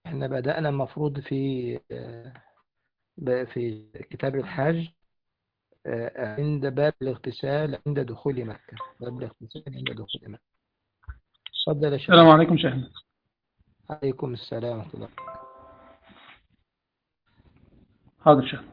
احنا بدأنا المفروض في كتاب الحج، عند باب الاغتسال عند دخول مكة. باب الاغتسال عند دخول مكة. اتفضل يا السلام شيخ. عليكم شيخنا. عليكم السلام ورحمة الله. حاضر شيخنا.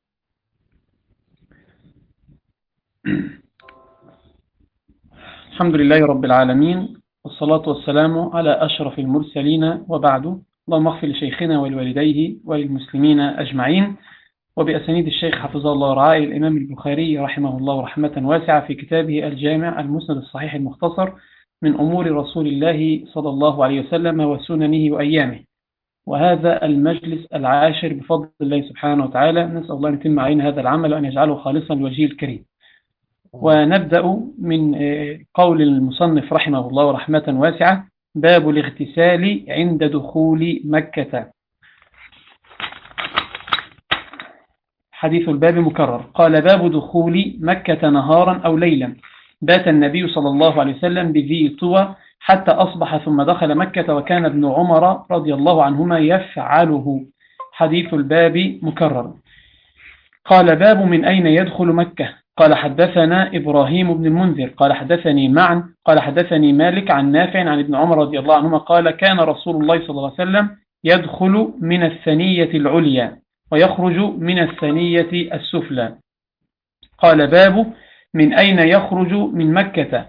الحمد لله رب العالمين، والصلاة والسلام على أشرف المرسلين، وبعد. اللهم اغفر لشيخنا ولوالديه وللمسلمين أجمعين. وبأسانيد الشيخ حفظه الله ورعاه الإمام البخاري رحمه الله رحمة واسعة في كتابه الجامع المسند الصحيح المختصر من أمور رسول الله صلى الله عليه وسلم وسننه وأيامه. وهذا المجلس العاشر بفضل الله سبحانه وتعالى. نسأل الله أن يتم علينا هذا العمل وأن يجعله خالصا لوجهه الكريم. ونبدأ من قول المصنف رحمه الله رحمة واسعة: باب الاغتسال عند دخول مكة. حديث الباب مكرر. قال: باب دخول مكة نهارا أو ليلا. بات النبي صلى الله عليه وسلم بذي طوى حتى أصبح ثم دخل مكة، وكان ابن عمر رضي الله عنهما يفعله. حديث الباب مكرر. قال: باب من أين يدخل مكة. قال: حدثنا إبراهيم بن المنذر قال: حدثني معا قال: حدثني مالك عن نافع عن ابن عمر رضي الله عنهما قال: كان رسول الله صلى الله عليه وسلم يدخل من الثنية العليا ويخرج من الثنية السفلى. قال: باب من أين يخرج من مكة.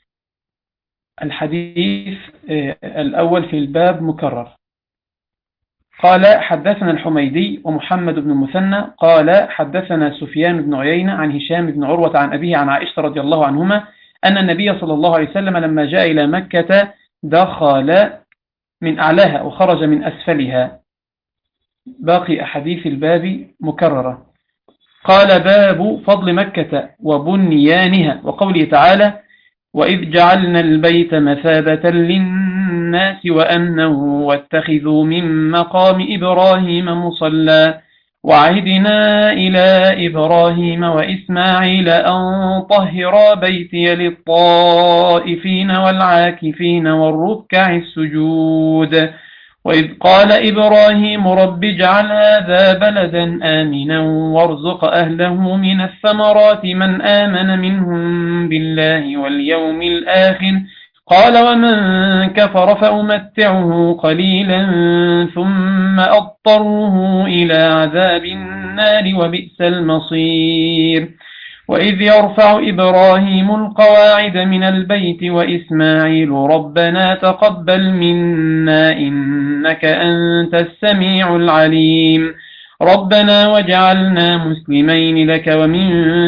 الحديث الأول في الباب مكرر. قال: حدثنا الحميدي ومحمد بن المثنى قال: حدثنا سفيان بن عيينة عن هشام بن عروة عن أبيه عن عائشة رضي الله عنهما أن النبي صلى الله عليه وسلم لما جاء إلى مكة دخل من أعلاها وخرج من أسفلها. باقي أحاديث الباب مكررة. قال: باب فضل مكة وبنيانها، وقوله تعالى: وإذ جعلنا البيت مثابة للناس وأمنا واتخذوا من مقام إبراهيم مصلى وعهدنا إلى إبراهيم وإسماعيل أن طهرا بيتي للطائفين والعاكفين والركع السجود. وإذ قال إبراهيم رب اجعل هذا بلدا آمنا وارزق أهله من الثمرات من آمن منهم بالله واليوم الآخر قال ومن كفر فأمتعه قليلا ثم أضطره إلى عذاب النار وبئس المصير. وإذ يرفع إبراهيم القواعد من البيت وإسماعيل ربنا تقبل منا إنك أنت السميع العليم ربنا واجعلنا مسلمين لك ومن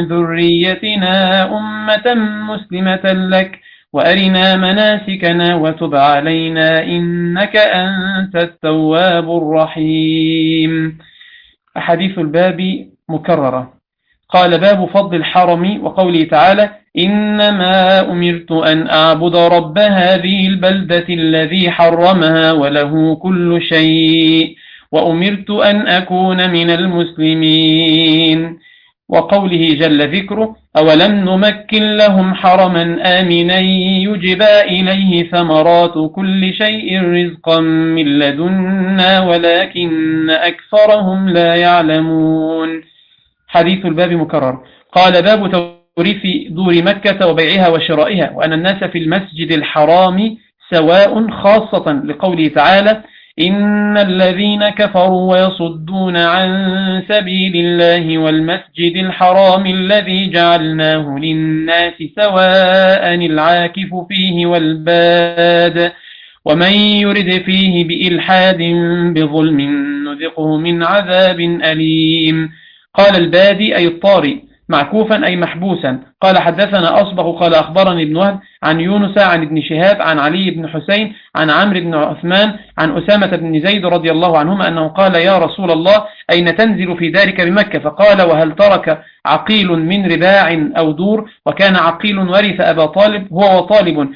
ذريتنا أمة مسلمة لك وأرنا مناسكنا وتب علينا إنك أنت التواب الرحيم. أحاديث الباب مكررة. قال: باب فضل الحرم، وقوله تعالى: إنما أمرت أن أعبد رب هذه البلدة الذي حرمها وله كل شيء وأمرت أن أكون من المسلمين. وقوله جل ذكره: أولم نمكن لهم حرما آمنا يجبى إليه ثمرات كل شيء رزقا من لدنا ولكن أكثرهم لا يعلمون. حديث الباب مكرر. قال: باب توريث دور مكة وبيعها وشرائها، وأن الناس في المسجد الحرام سواء، خاصة لقوله تعالى: إن الذين كفروا ويصدون عن سبيل الله والمسجد الحرام الذي جعلناه للناس سواء العاكف فيه والباد ومن يرد فيه بإلحاد بظلم نذقه من عذاب أليم. قال: البادي أي الطارئ، معكوفا أي محبوسا. قال: حدثنا أصبغ قال: أخبرني ابن وهب عن يونس عن ابن شهاب عن علي بن حسين عن عمرو بن عثمان عن أسامة بن زيد رضي الله عنهما أنه قال: يا رسول الله أين تنزل في دارك بمكة؟ فقال: وهل ترك عقيل من رباع أو دور؟ وكان عقيل ورث أبا طالب هو وطالب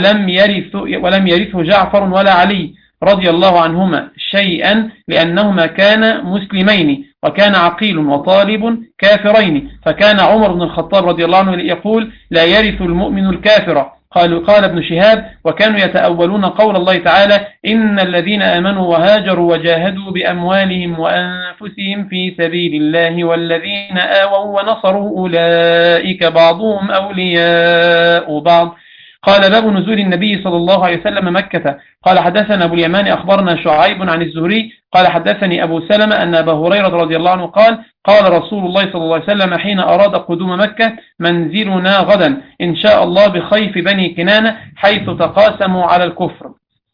ولم يرثه جعفر ولا علي رضي الله عنهما شيئا لأنهما كانا مسلمين، وكان عقيل وطالب كافرين، فكان عمر بن الخطاب رضي الله عنه يقول: لا يرث المؤمن الكافر. قال ابن شهاب: وكانوا يتأولون قول الله تعالى: إن الذين آمنوا وهاجروا وجاهدوا بأموالهم وأنفسهم في سبيل الله والذين آووا ونصروا أولئك بعضهم أولياء بعض. قال: باب نزول النبي صلى الله عليه وسلم مكة. قال: حدثنا أبو اليمان أخبرنا شعيب عن الزهري قال: حدثني أبو سلمة أن أبا هريرة رضي الله عنه قال: قال رسول الله صلى الله عليه وسلم حين أراد قدوم مكة: منزلنا غدا إن شاء الله بخيف بني كنانة حيث تقاسموا على الكفر.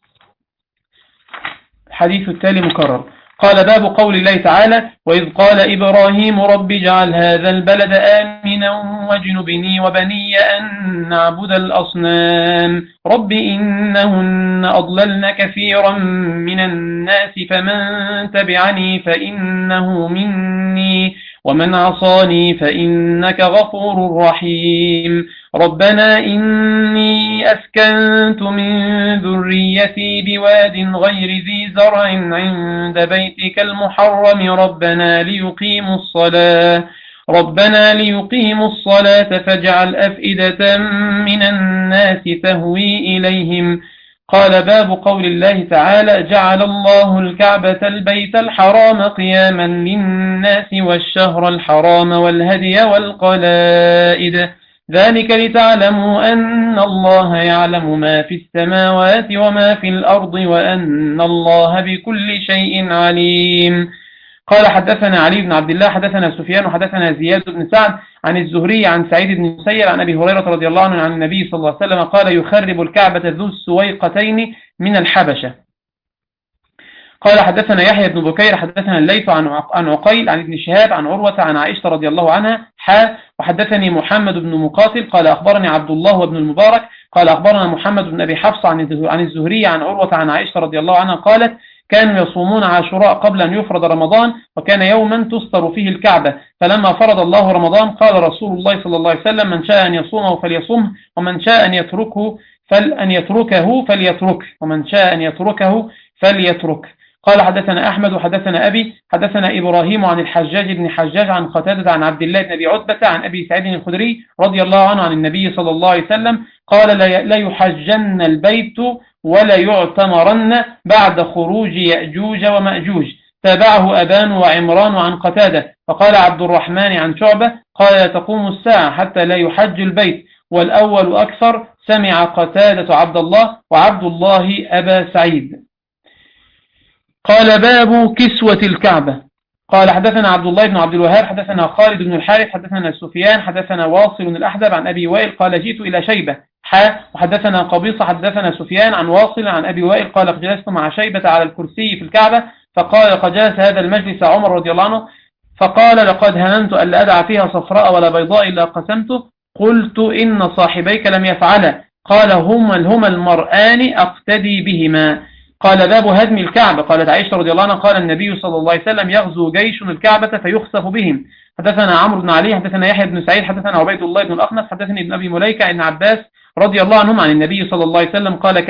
الحديث التالي مكرر. قال: باب قول الله تعالى: وإذ قال إبراهيم رب اجعل هذا البلد آمنا واجنبني وبني أن نعبد الأصنام رب إنهن أضللن كثيرا من الناس فمن تبعني فإنه مني ومن عصاني فإنك غفور رحيم. ربنا إني أسكنت من ذريتي بواد غير ذي زرع عند بيتك المحرم ربنا ليقيموا الصلاة فاجعل أفئدة من الناس تهوي إليهم. قال: باب قول الله تعالى: جعل الله الكعبة البيت الحرام قياما للناس والشهر الحرام والهدي والقلائد ذلك لتعلموا أن الله يعلم ما في السماوات وما في الأرض وأن الله بكل شيء عليم. قال: حدثنا علي بن عبد الله حدثنا سفيان وحدثنا زياد بن سعد عن الزهري عن سعيد بن المسيب عن أبي هريرة رضي الله عنه عن النبي صلى الله عليه وسلم قال: يخرب الكعبة ذو السويقتين من الحبشة. قال: حدثنا يحيى بن بكير حدثنا الليث عن عقيل عن ابن شهاب عن عروة عن عائشة رضي الله عنها وحدثني محمد بن مقاتل قال: أخبرني عبد الله وابن المبارك قال: أخبرنا محمد بن أبي حفص عن الزهري عن عروة عن عائشة رضي الله عنها قالت: كانوا يصومون عاشوراء قبل أن يفرض رمضان وكان يوما تستر فيه الكعبة، فلما فرض الله رمضان قال رسول الله صلى الله عليه وسلم: من شاء أن يصومه فليصومه ومن شاء أن يتركه فليترك. قال: حدثنا أحمد وحدثنا أبي حدثنا إبراهيم عن الحجاج بن حجاج عن قتادة عن عبد الله بن أبي عتبة عن أبي سعيد الخدري رضي الله عنه عن النبي صلى الله عليه وسلم قال: لا يحجن البيت ولا يعتمرن بعد خروج يأجوج ومأجوج. تابعه أبان وعمران عن قتادة. فقال عبد الرحمن عن شعبة قال: لا تقوم الساعة حتى لا يحج البيت، والأول أكثر. سمع قتادة عبد الله وعبد الله أبا سعيد. قال: باب كسوة الكعبة. قال: حدثنا عبد الله بن عبد الوهاب حدثنا خالد بن الحارث حدثنا سفيان حدثنا واصل الأحدب عن أبي وائل قال: جئت إلى شيبة وحدثنا قبيصة حدثنا سفيان عن واصل عن أبي وائل قال: جلست مع شيبة على الكرسي في الكعبة فقال: قد جلس هذا المجلس عمر رضي الله عنه فقال: لقد هممت ألا أدع فيها صفراء ولا بيضاء إلا قسمته. قلت: إن صاحبيك لم يفعلا. قال: هما المرآن أقتدي بهما. قال: باب هدم الكعبة. قالت عائشة رضي الله عنها: قال النبي صلى الله عليه وسلم: يغزو جيش الكعبة فيخسف بهم. حدثنا عمرو بن علي حدثنا يحيى بن سعيد حدثنا عبيد الله بن الأخنس حدثني ابن أبي مليكة إن عباس رضي الله عنهم عن النبي صلى الله عليه وسلم قال: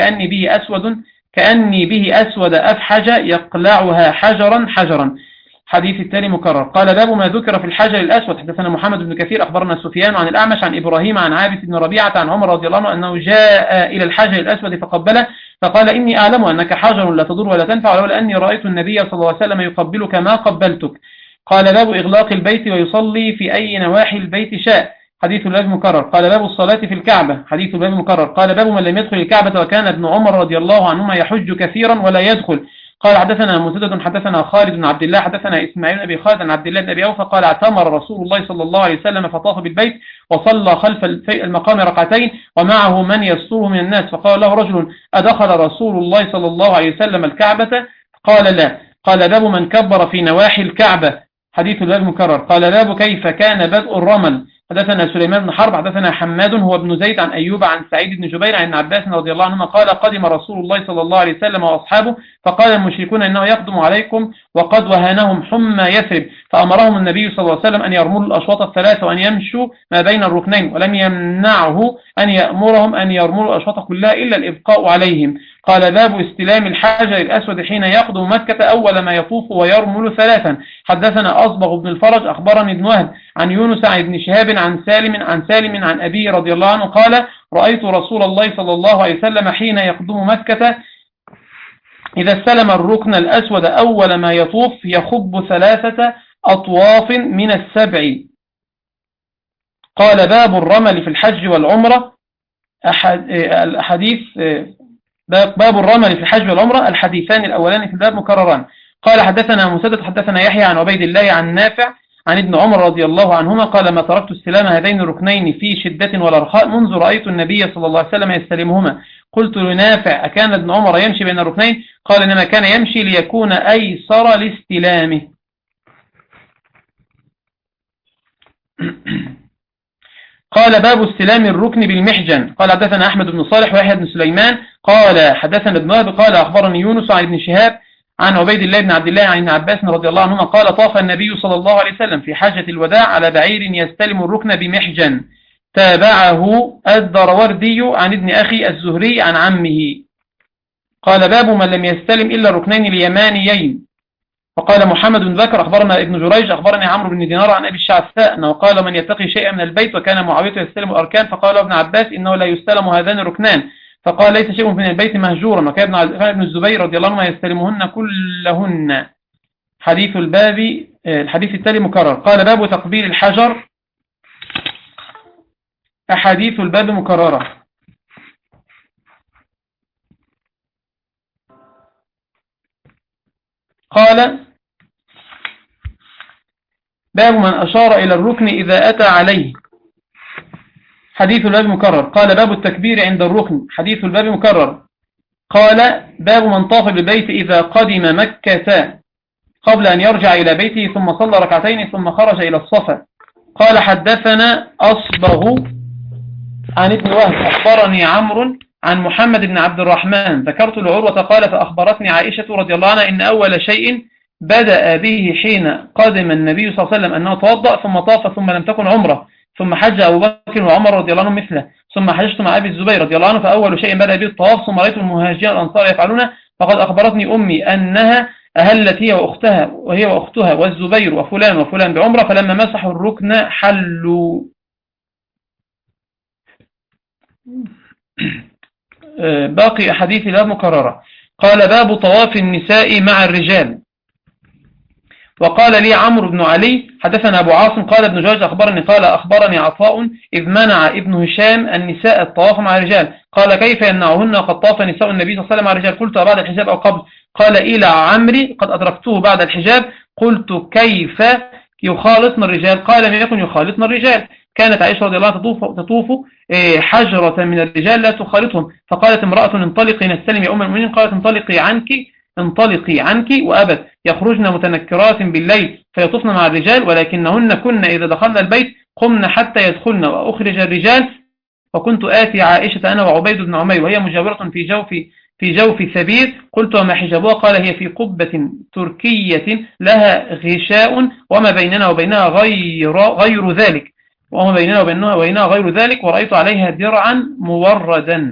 كأني به أسود أفحج يقلعها حجرا حجرا. حديث التالي مكرر. قال: باب ما ذكر في الحجر الأسود. حدثنا محمد بن كثير أخبرنا سفيان عن الأعمش عن إبراهيم عن عابس بن ربيعة عن عمر رضي الله عنه أنه جاء إلى الحجر الأسود فقبله فقال: إني أعلم أنك حجر لا تضر ولا تنفع ولولا أني رأيت النبي صلى الله عليه وسلم يقبلك ما قبلتك. قال: باب إغلاق البيت ويصلي في أي نواحي البيت شاء. حديث الباب مكرر. قال: باب الصلاة في الكعبة. حديث الباب مكرر. قال: باب من لم يدخل الكعبة وكان ابن عمر رضي الله عنهما يحج كثيرا ولا يدخل. قال: حدثنا مسدد حدثنا خالد بن عبد الله حدثنا إسماعيل بن أبي خالد عن عبد الله بن أبي أوفى قال: اعتمر رسول الله صلى الله عليه وسلم فطاف بالبيت وصلى خلف المقام ركعتين ومعه من يستره من الناس، فقال له رجل: أدخل رسول الله صلى الله عليه وسلم الكعبة؟ قال: لا. قال: باب من كبر في نواحي الكعبة. حديث الباب مكرر. قال: باب كيف كان بدء الرمل. حدثنا سليمان بن حرب حدثنا حماد هو ابن زيد عن أيوب عن سعيد بن جبير عن عباس رضي الله عنهما قال: قدم رسول الله صلى الله عليه وسلم وأصحابه فقال المشركون إنه يقدم عليكم وقد وهانهم حمى يثرب، فأمرهم النبي صلى الله عليه وسلم أن يرملوا الأشواط الثلاثة وأن يمشوا ما بين الركنين، ولم يمنعه أن يأمرهم أن يرملوا الأشواط كلها إلا الإبقاء عليهم. قال: باب استلام الحجر الأسود حين يقدم مكة أول ما يطوف ويرمل ثلاثا. حدثنا أصبغ بن الفرج أخبرني ابن وهب عن يونس عن ابن شهاب عن سالم عن أبيه رضي الله عنه قال رأيت رسول الله صلى الله عليه وسلم حين يقدم مكة إذا استلم الركن الأسود أول ما يطوف يخب 3 أطواف من السبع. قال باب الرمل في الحج والعمرة الحديث باب الرمل في الحج والعمرة الحديثان الأولان في الباب مكرران. قال حدثنا مسدد حدثنا يحيى عن عبيد الله عن نافع عن ابن عمر رضي الله عنهما قال ما تركت استلام هذين الركنين في شدة ولا رخاء منذ رأيت النبي صلى الله عليه وسلم يستلمهما. قلت لنافع أكان ابن عمر يمشي بين الركنين؟ قال إنما كان يمشي ليكون أيسر لاستلامه. قال باب استلام الركن بالمحجن. قال حدثنا أحمد بن صالح ويحيى بن سليمان قال حدثنا ابن وهب قال أخبرني يونس عن ابن شهاب عن عبيد الله بن عبد الله عن ابن عباس رضي الله عنهما قال طاف النبي صلى الله عليه وسلم في حجة الوداع على بعير يستلم الركن بمحجن. تابعه الدروردي عن ابن أخي الزهري عن عمه. قال باب من لم يستلم إلا الركنين اليمانيين. وقال محمد بن بكر أخبرنا ابن جريج أخبرني عمرو بن دينار عن أبي الشعثاء أنه قال من يتقي شيئا من البيت وكان معاوية يستلم الأركان فقال ابن عباس إنه لا يستلم هذان الركنان فقال ليس شيء من البيت مهجورا وكان ابن الزبير رضي الله عنه يستلمهن كلهن. حديث الباب الحديث التالي مكرر. قال باب تقبيل الحجر. أحاديث الباب مكررة. قال باب من أشار إلى الركن إذا أتى عليه. حديث الباب مكرر. قال باب التكبير عند الركن. حديث الباب مكرر. قال باب من طاف بالبيت إذا قدم مكة قبل أن يرجع إلى بيته ثم صلى ركعتين ثم خرج إلى الصفا. قال حدثنا أصبغ عن ابن وهب أخبرني عمرو عن محمد بن عبد الرحمن ذكرت لعروة قال فأخبرتني عائشة رضي الله عنها إن أول شيء بدأ به حين قدم النبي صلى الله عليه وسلم أنه توضأ ثم طاف ثم لم تكن عمره ثم حج أبو بكر وعمر رضي الله عنهم مثله ثم حجت مع أبي الزبير رضي الله عنه فأول شيء بدأ به الطواف ثم رأيت المهاجرين الأنصار يفعلونه فقد أخبرتني أمي أنها أهلت هي وأختها والزبير وفلان وفلان بعمرة فلما مسحوا الركن حلوا. باقي أحاديث لا مكررة. قال باب طواف النساء مع الرجال. وقال لي عمرو بن علي حدثنا أبو عاصم قال ابن جريج أخبرني قال أخبرني عطاء إذ منع ابن هشام النساء الطواف مع الرجال قال كيف يمنعهن وقد طاف نساء النبي صلى الله عليه وسلم مع الرجال قلت بعد الحجاب أو قبل قال إلى عمري قد أدركته بعد الحجاب قلت كيف يخالطن الرجال قال لم يكن يخالطن الرجال كانت عائشة رضي الله عنها تطوف حجرة من الرجال لا تخالطهم فقالت امرأة انطلقي نستلم يا أم المؤمنين قالت انطلقي عنك وأبت يخرجن متنكرات بالليل فيطفن مع الرجال ولكنهن كن إذا دخلنا البيت قمن حتى يدخلن وأخرج الرجال وكنت آتي عائشة أنا وعبيد بن عمير وهي مجاورة في جوف ثبيت قلت وما حجابها قال هي في قبة تركية لها غشاء وما بيننا وبينها غير ذلك غير ذلك ورأيت عليها درعا موردا.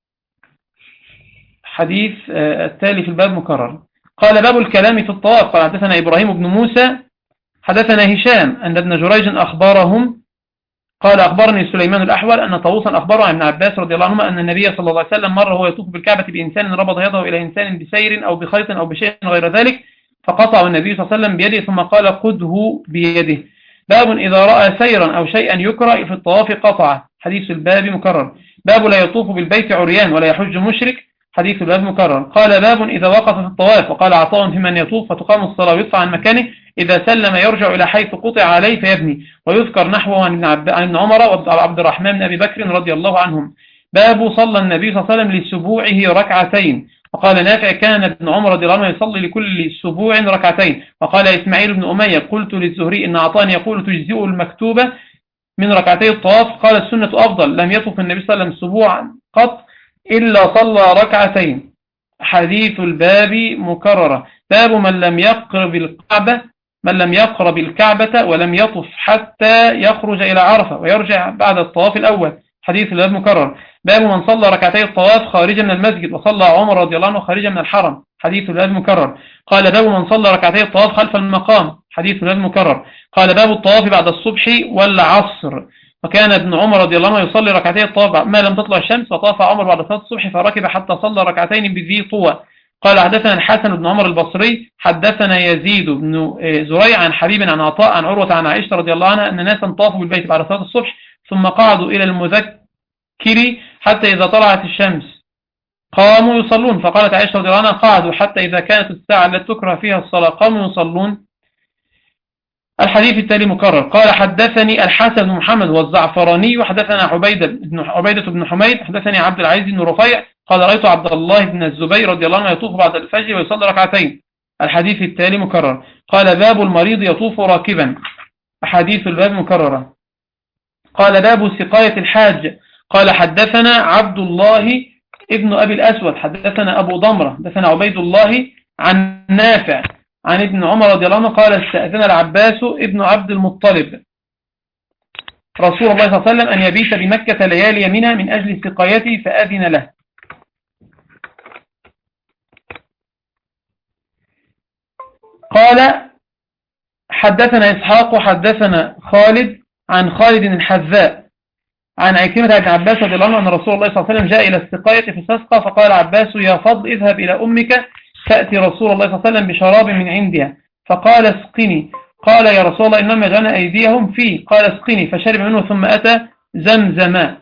حديث التالي في الباب مكرر. قال باب الكلام في الطواف. قال حدثنا إبراهيم بن موسى حدثنا هشام أن ابن جريج أخبرهم قال أخبرني سليمان الأحول أن طاووسا أخبره عن ابن عباس رضي الله عنهما أن النبي صلى الله عليه وسلم مر وهو يطوف بالكعبة بإنسان ربط يده إلى إنسان بسير أو بخيط أو بشيء غير ذلك فقطع النبي صلى الله عليه وسلم بيده ثم قال خذه بيده. باب إذا رأى سيرا أو شيئا يكره في الطواف قطعه. حديث الباب مكرر. باب لا يطوف بالبيت عريان ولا يحج مشرك. حديث الباب مكرر. قال باب إذا وقف في الطواف. وقال عطاء في من يطوف فتقام الصلاة ويدفع عن مكانه إذا سلم يرجع إلى حيث قطع عليه فيبني. ويذكر نحوه عن ابن عمر وعبد الرحمن بن أبي بكر رضي الله عنهم. باب صلى النبي صلى الله عليه وسلم لسبوعه ركعتين. وقال نافع كان ابن عمر رضي الله عنه يصلي لكل سبوع ركعتين. وقال إسماعيل بن أمية قلت للزهري إن عطاء يقول تجزئ المكتوبة من ركعتي الطواف. قال السنة أفضل لم يطوف النبي صلى الله عليه وسلم سبوعا قط إلا صلى ركعتين. حديث الباب مكررة. باب من لم يقرب الكعبة ولم يطف حتى يخرج إلى عرفة ويرجع بعد الطواف الأول. حديث الباب مكرر. باب من صلى ركعتي الطواف خارجا من المسجد وصلى عمر رضي الله عنه خارجا من الحرم، حديث الباب مكرر. قال باب من صلى ركعتي الطواف خلف المقام، حديث الباب مكرر. قال باب الطواف بعد الصبح والعصر، وكان ابن عمر رضي الله عنه يصلي ركعتي الطواف ما لم تطلع الشمس، فطاف عمر بعد صلاة الصبح فركب حتى صلى ركعتين بذي طوى. قال حدثنا الحسن بن عمر البصري حدثنا يزيد بن زريع عن حبيب عن عطاء عن عروة عن عائشة رضي الله عنها أن ناسا طافوا بالبيت بعد صلاة الصبح ثم قعدوا إلى المذكر حتى إذا طلعت الشمس قاموا يصلون، فقالت عائشة رضي الله عنها قعدوا حتى إذا كانت الساعة التي تكره فيها الصلاة قاموا يصلون. الحديث التالي مكرر. قال حدثني الحسن بن محمد والزعفراني وحدثنا عبيدة بن حميد حدثني عبد العزيز بن رفيع قال رأيت عبد الله بن الزبير رضي الله عنه يطوف بعد الفجر ويصلي ركعتين. الحديث التالي مكرر. قال باب المريض يطوف راكبا، أحاديث الباب مكررة. قال باب سقاية الحاج. قال حدثنا عبد الله ابن أبي الأسود حدثنا أبو ضمرة حدثنا عبيد الله عن نافع عن ابن عمر رضي الله عنه قال استأذن العباس ابن عبد المطلب رسول الله صلى الله عليه وسلم أن يبيت بمكة ليالي منها من أجل سقايته فأذن له. قال حدثنا إسحاق حدثنا خالد عن خالد الحذاء عن عكرمة بن عباس رضي الله عنه أن رسول الله صلى الله عليه وسلم جاء إلى السقاية فاستسقى فقال عباس يا فضل اذهب إلى أمك تأتي رسول الله صلى الله عليه وسلم بشراب من عندها، فقال اسقني. قال يا رسول الله إنما يجعلون أيديهم فيه، قال اسقني، فشرب منه ثم أتى زمزم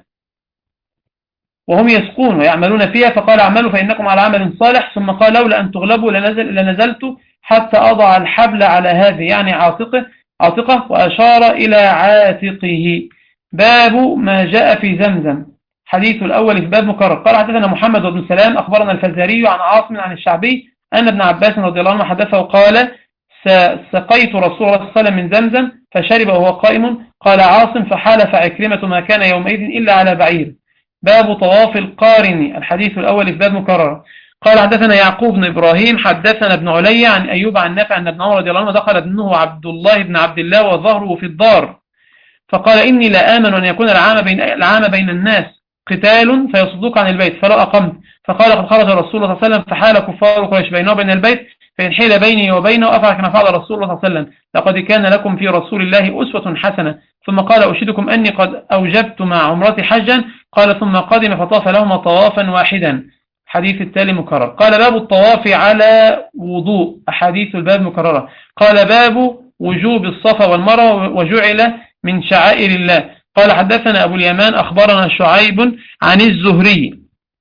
وهم يسقون ويعملون فيها، فقال اعملوا فإنكم على عمل صالح، ثم قال لولا أن تغلبوا لنزلت حتى أضع الحبل على هذه يعني عاتقه وأشار إلى عاتقه. باب ما جاء في زمزم، حديث الأول في باب مكرر. قال حدثنا محمد بن سلام أخبرنا الفزاري عن عاصم عن الشعبي أن ابن عباس رضي الله عنه حدثه قال سقيت رسول الله صلى الله عليه وسلم من زمزم فشرب وهو قائم. قال عاصم فحالف عكرمة ما كان يومئذ إلا على بعير. باب طواف القارن، الحديث الأول في باب مكرر. قال حدثنا يعقوب بن إبراهيم حدثنا ابن علي عن أيوب عن نافع أن ابن عمر رضي الله عنه دخل ابنه عبد الله بن عبد الله وظهره في الدار فقال إني لا آمن أن يكون العام بين الناس قتال فيصدوك عن البيت فلا أقمت. فقال قد خرج رسول الله صلى الله عليه وسلم فحال كفار قريش بينه وبين البيت فإن حيل بيني وبينه أفعل كما فعل رسول الله صلى الله عليه وسلم لقد كان لكم في رسول الله أسوة حسنة. ثم قال أشهدكم أني قد أوجبت مع عمرتي حجا. قال ثم قدم فطاف لهما طوافا واحدا. حديث التالي مكرر. قال باب الطواف على وضوء، أحاديث الباب مكررة. قال باب وجوب الصفا والمروة وجعل من شعائر الله. قال حدثنا أبو اليمان أخبرنا شعيب عن الزهري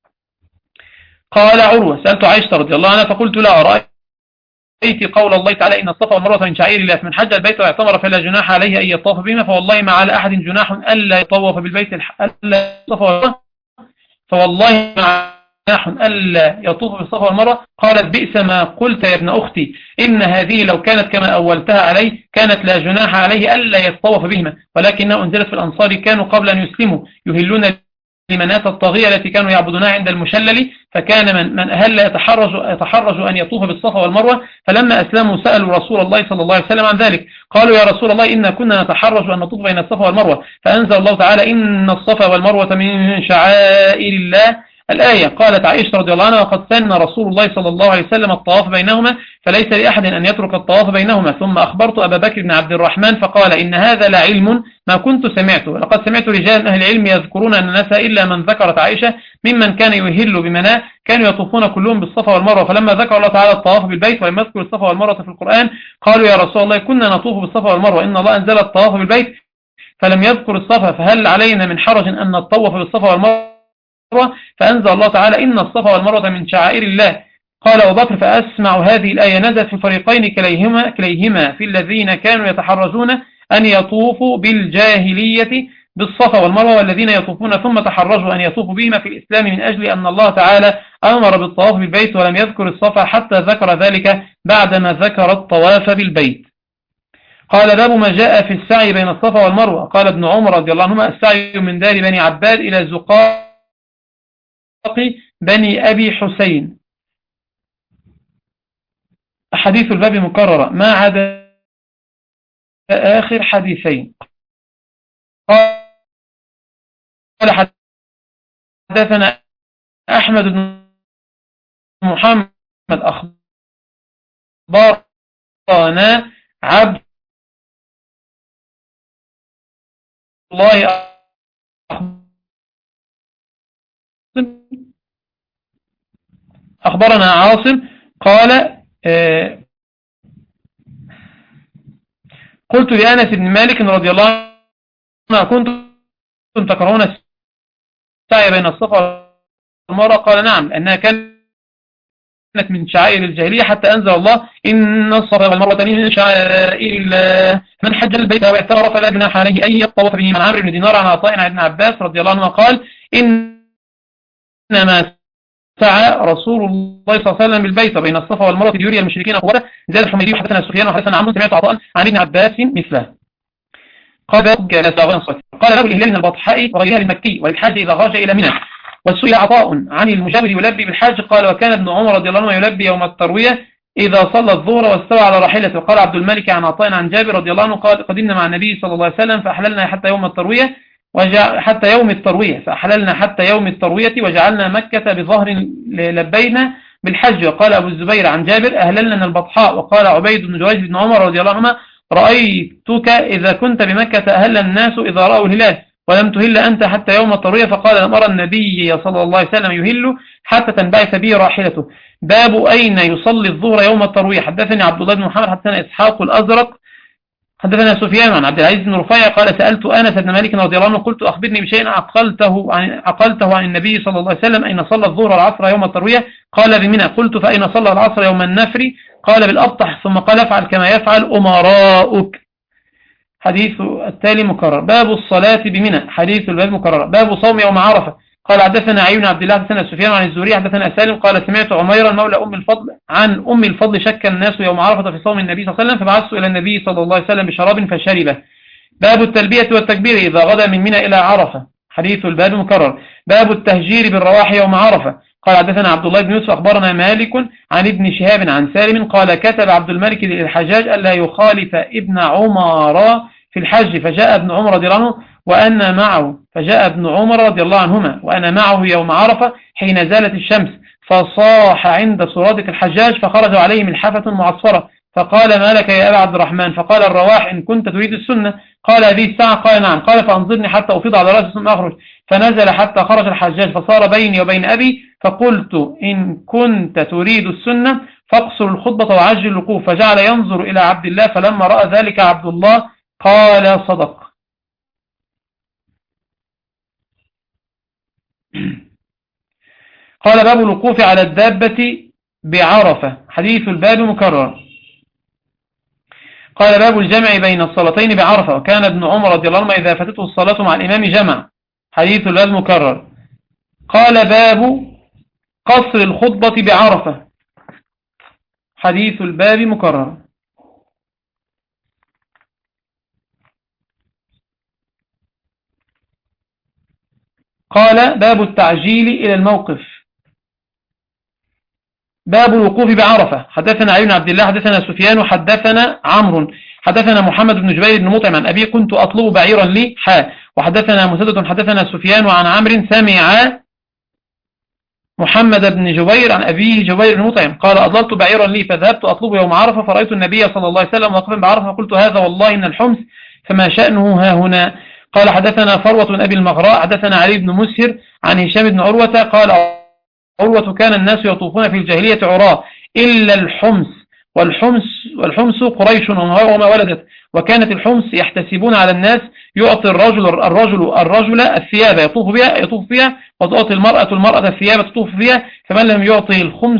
قال عروة سألت عائشة رضي الله عنها فقلت لا أرأيت قول الله تعالى إن الصفا والمروة من شعائر الله فمن حج البيت واعتمر فلا جناح عليه أن يطوف بهما فوالله ما على أحد جناح ألا يطوف بالبيت ألا الصفا فوالله ما ألا يطوف بالصفا والمروة. قالت بئس ما قلت يا ابن أختي إن هذه لو كانت كما أولتها عليه كانت لا جناح عليه ألا يطوف بهما ولكنه أنزلت في الأنصار كانوا قبل أن يسلموا يهلون لمنات الطاغية التي كانوا يعبدونها عند المشلل فكان من أهل يتحرج أن يطوف بالصفا والمروة فلما أسلموا سألوا رسول الله صلى الله عليه وسلم عن ذلك قالوا يا رسول الله إنا كنا نتحرج أن نطوف بين الصفا والمروة فأنزل الله تعالى إن الصفا والمروة من شعائر الله الآية. قالت عائشة رضي الله عنها وقد سن رسول الله صلى الله عليه وسلم الطواف بينهما فليس لأحد أن يترك الطواف بينهما. ثم أخبرت أبا بكر بن عبد الرحمن فقال إن هذا لعلم ما كنت سمعته لقد سمعت رجال أهل العلم يذكرون أن الناس إلا من ذكرت عائشة ممن كان يهل بمناه كانوا يطوفون كلهم بالصفا والمروة فلما ذكر الله تعالى الطواف بالبيت ولم يذكر الصفا والمروة في القرآن قالوا يا رسول الله كنا نطوف بالصفا والمروة إن الله أنزل الطواف بالبيت فلم يذكر الصفا فهل علينا من حرج أن نطوف بالصفا والمروة فأنزل الله تعالى إن الصفا والمروة من شعائر الله. قال أبو بكر فأسمع هذه الآية نزلت في الفريقين كليهما في الذين كانوا يتحرجون أن يطوفوا بالجاهلية بالصفا والمروة والذين يطوفون ثم تحرجوا أن يطوفوا بهما في الإسلام من أجل أن الله تعالى أمر بالطواف بالبيت ولم يذكر الصفا حتى ذكر ذلك بعدما ذكر الطواف بالبيت. قال باب ما جاء في السعي بين الصفا والمروة. قال ابن عمر رضي الله عنهما السعي من دار بني عباد إلى زقاق بني أبي حسين. حديث الباب مكررة ما عدا آخر حديثين. قال حدثنا أحمد بن محمد أخبرنا عبد الله أخبرنا عاصم قال قلت لأنس بن مالك رضي الله عنه كنتم تكرهون السعي بين الصفا والمروة؟ قال نعم، لأنها كانت من شعائر الجاهلية حتى أنزل الله إن الصفا والمروة من شعائر الله من حج البيت واعتمر فلا جناح عليه أن يطوف به. من عمرو بن دينار عن عطاء عن ابن عباس رضي الله عنه قال إنما سعى رسول الله صلى الله عليه وسلم بالبيت بين الصفا والمروة ليري المشركين قوته. زاد الحميدي حدثنا سفيان وحدثنا عمرو سمعت عطاء عن ابن عباس مثله. قال له الإهلال من البطحاء وغيرها المكي وللحاج إذا خرج إلى منى. وسئل عطاء عن المجاور يلبي بالحاج قال وكان ابن عمر رضي الله عنه يلبي يوم التروية إذا صلى الظهر واستوى على راحلته. وقال عبد الملك عن عطاء عن جابر رضي الله عنه قال قدمنا مع النبي صلى الله عليه وسلم فأحللنا حتى يوم التروية فأحللنا حتى يوم التروية وجعلنا مكة بظهر لبينا بالحج. وقال أبو الزبير عن جابر أهللنا من البطحاء. وقال عبيد بن جويج بن عمر رضي الله عنهما رأيتك إذا كنت بمكة أهل الناس إذا رأوا الهلال ولم تهل أنت حتى يوم التروية. فقال لم أرى النبي صلى الله عليه وسلم يهل حتى تنبعث به راحلته. باب أين يصلي الظهر يوم التروية. حدثني عبد الله بن محمد حدثنا إسحاق الأزرق حدثنا سفيان عن عبد العزيز بن رفيع قال سألت أنس بن مالك رضي الله عنه قلت أخبرني بشيء عقلته عن النبي صلى الله عليه وسلم أين صلى الظهر والعصر يوم التروية؟ قال بمنى. قلت فأين صلى العصر يوم النفر؟ قال بالأبطح. ثم قال افعل كما يفعل أمراؤك. حديث التالي مكرر. باب الصلاة بمنى. حديث الباب مكرر. باب صوم يوم عرفة. قال حدثنا عيون عبد الله حدثنا سفيان عن الزهري حدثنا سالم قال سمعت عميرا مولى أم الفضل عن أم الفضل شك الناس يوم عرفة في صوم النبي صلى الله عليه وسلم فبعثت إلى النبي صلى الله عليه وسلم بشراب فشربه. باب التلبية والتكبير إذا غدا من منى إلى عرفة. حديث الباب مكرر. باب التهجير بالرواح يوم عرفة. قال حدثنا عبد الله بن يوسف أخبرنا مالك عن ابن شهاب عن سالم قال كتب عبد الملك للحجاج ألا يخالف ابن عمر في الحج فجاء ابن عمر رضي الله عنه وأنا معه فجاء ابن عمر رضي الله عنهما وأنا معه يوم عرفة حين زالت الشمس فصاح عند سرادق الحجاج فخرج عليه ملحفة معصفرة فقال ما لك يا أبا عبد الرحمن؟ فقال الرواح إن كنت تريد السنة. قال هذه الساعة؟ قال نعم. قال فأنظرني حتى أفيض على رأسي ثم أخرج. فنزل حتى خرج الحجاج فصار بيني وبين أبي فقلت إن كنت تريد السنة فاقصر الخطبة وعجل الوقوف. فجعل ينظر إلى عبد الله فلما رأى ذلك عبد الله قال صدق. قال باب الوقوف على الدابة بعرفة. حديث الباب مكرر. قال باب الجمع بين الصلاتين بعرفة وكان ابن عمر رضي الله عنه إذا فاتته الصلاة مع الإمام جمع. حديث الباب مكرر. قال باب قصر الخطبة بعرفة. حديث الباب مكرر. قال باب التعجيل إلى الموقف. باب الوقوف بعرفة. حدثنا علي بن عبد الله حدثنا سفيان وحدثنا عمرو حدثنا محمد بن جبير بن مطعم عن أبي كنت أطلب بعيرا لي وحدثنا مسدد حدثنا سفيان وعن عمرو سمع محمد بن جبير عن أبيه جبير بن مطعم قال أضللت بعيرا لي فذهبت أطلب يوم عرفة فرأيت النبي صلى الله عليه وسلم واقفا بعرفة فقلت هذا والله من الحمص فما شأنه ها هنا. قال حدثنا فروة بن أبي المغراء حدثنا علي بن مسهر عن هشام بن عروة قال عروة كان الناس يطوفون في الجاهلية عراة إلا الحمص والحمص قريش وما ولدت وكانت الحمص يحتسبون على الناس يعطي الرجل الثياب يطوف بها وتعطي المرأة الثياب تطوف بها فمن لم يعطي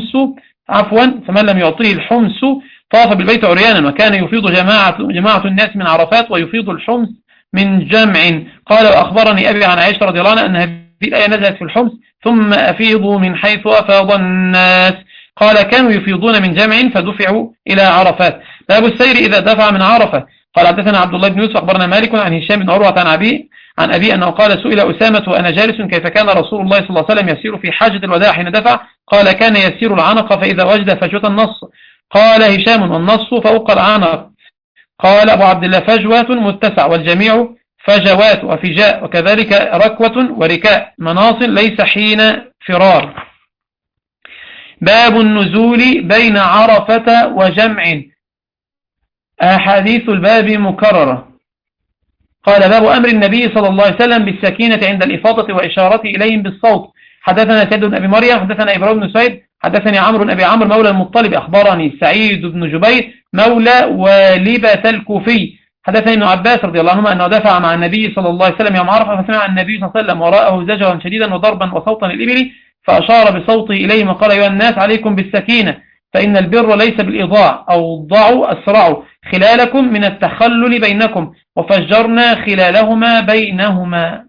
الحمص طاف بالبيت عريانا وكان يفيض جماعة الناس من عرفات ويفيض الحمص من جمع. قال وأخبرني أبي عن عائشة رضي الله عنها أن هذه الآية نزلت في الحمص ثم أفيضوا من حيث أفاض الناس. قال كانوا يفيضون من جمع فدفعوا إلى عرفات. باب السير إذا دفع من عرفة. قال حدثنا عبد الله بن يوسف أخبرنا مالك عن هشام بن عروة عن أبي أنه قال سئل أسامة وأنا جالس كيف كان رسول الله صلى الله عليه وسلم يسير في حاجة الوداع حين دفع؟ قال كان يسير العنق فإذا وجد فجوة النص. قال هشام والنص فوق العنق. قال أبو عبد الله فجوة متسع والجميع فجوات وفجاء، وكذلك ركوة وركاء، مناص ليس حين فرار. باب النزول بين عرفة وجمع. أحاديث الباب مكررة. قال باب أمر النبي صلى الله عليه وسلم بالسكينة عند الإفاضة وإشارته إليهم بالصوت. حدثنا سيد بن أبي مريم حدثنا إبراهيم بن سعيد حدثني عمرو بن أبي عمرو مولى المطلب أخبرني سعيد بن جبير مولى والبة الكوفي حدثني ابن عباس رضي الله عنهما أنه دفع مع النبي صلى الله عليه وسلم يوم عرفة، فسمع النبي صلى الله عليه وسلم وراءه زجرا شديدا وضربا وصوتا الإبل، فأشار بصوته إليهم وقال: أيها الناس عليكم بالسكينة، فإن البر ليس بالإضاع، أو ضعوا أسرعوا خلالكم من التخلل بينكم، وفجرنا خلالهما بينهما.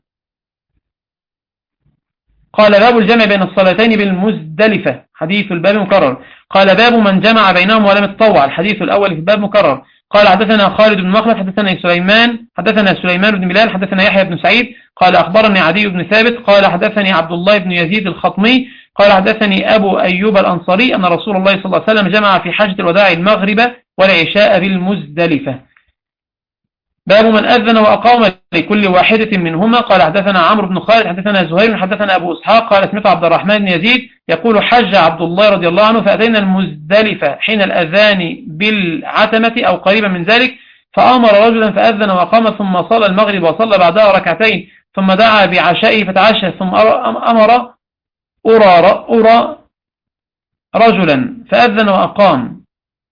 قال باب الجمع بين الصلاتين بالمزدلفة. حديث الباب مكرر. قال باب من جمع بينهم ولم يتطوع. الحديث الأول في الباب مكرر. قال حدثنا خالد بن مخلد حدثنا سليمان بن بلال حدثنا يحيى بن سعيد قال أخبرني عدي بن ثابت قال حدثني عبد الله بن يزيد الخطمي قال حدثني أبو أيوب الأنصاري أن رسول الله صلى الله عليه وسلم جمع في حجة الوداع المغرب والعشاء بالمزدلفة. باب من أذن وأقام لكل واحدة منهما. قال حدثنا عمرو بن خالد حدثنا زهير حدثنا أبو إسحاق قال سمعت عبد الرحمن بن يزيد يقول: حج عبد الله رضي الله عنه فأتينا المزدلفة حين الأذان بالعتمة أو قريبا من ذلك، فأمر رجلا فأذن وأقام ثم صلى المغرب وصلى بعدها ركعتين ثم دعا بعشائه فتعشى ثم أمر أرى رجلا فأذن وأقام.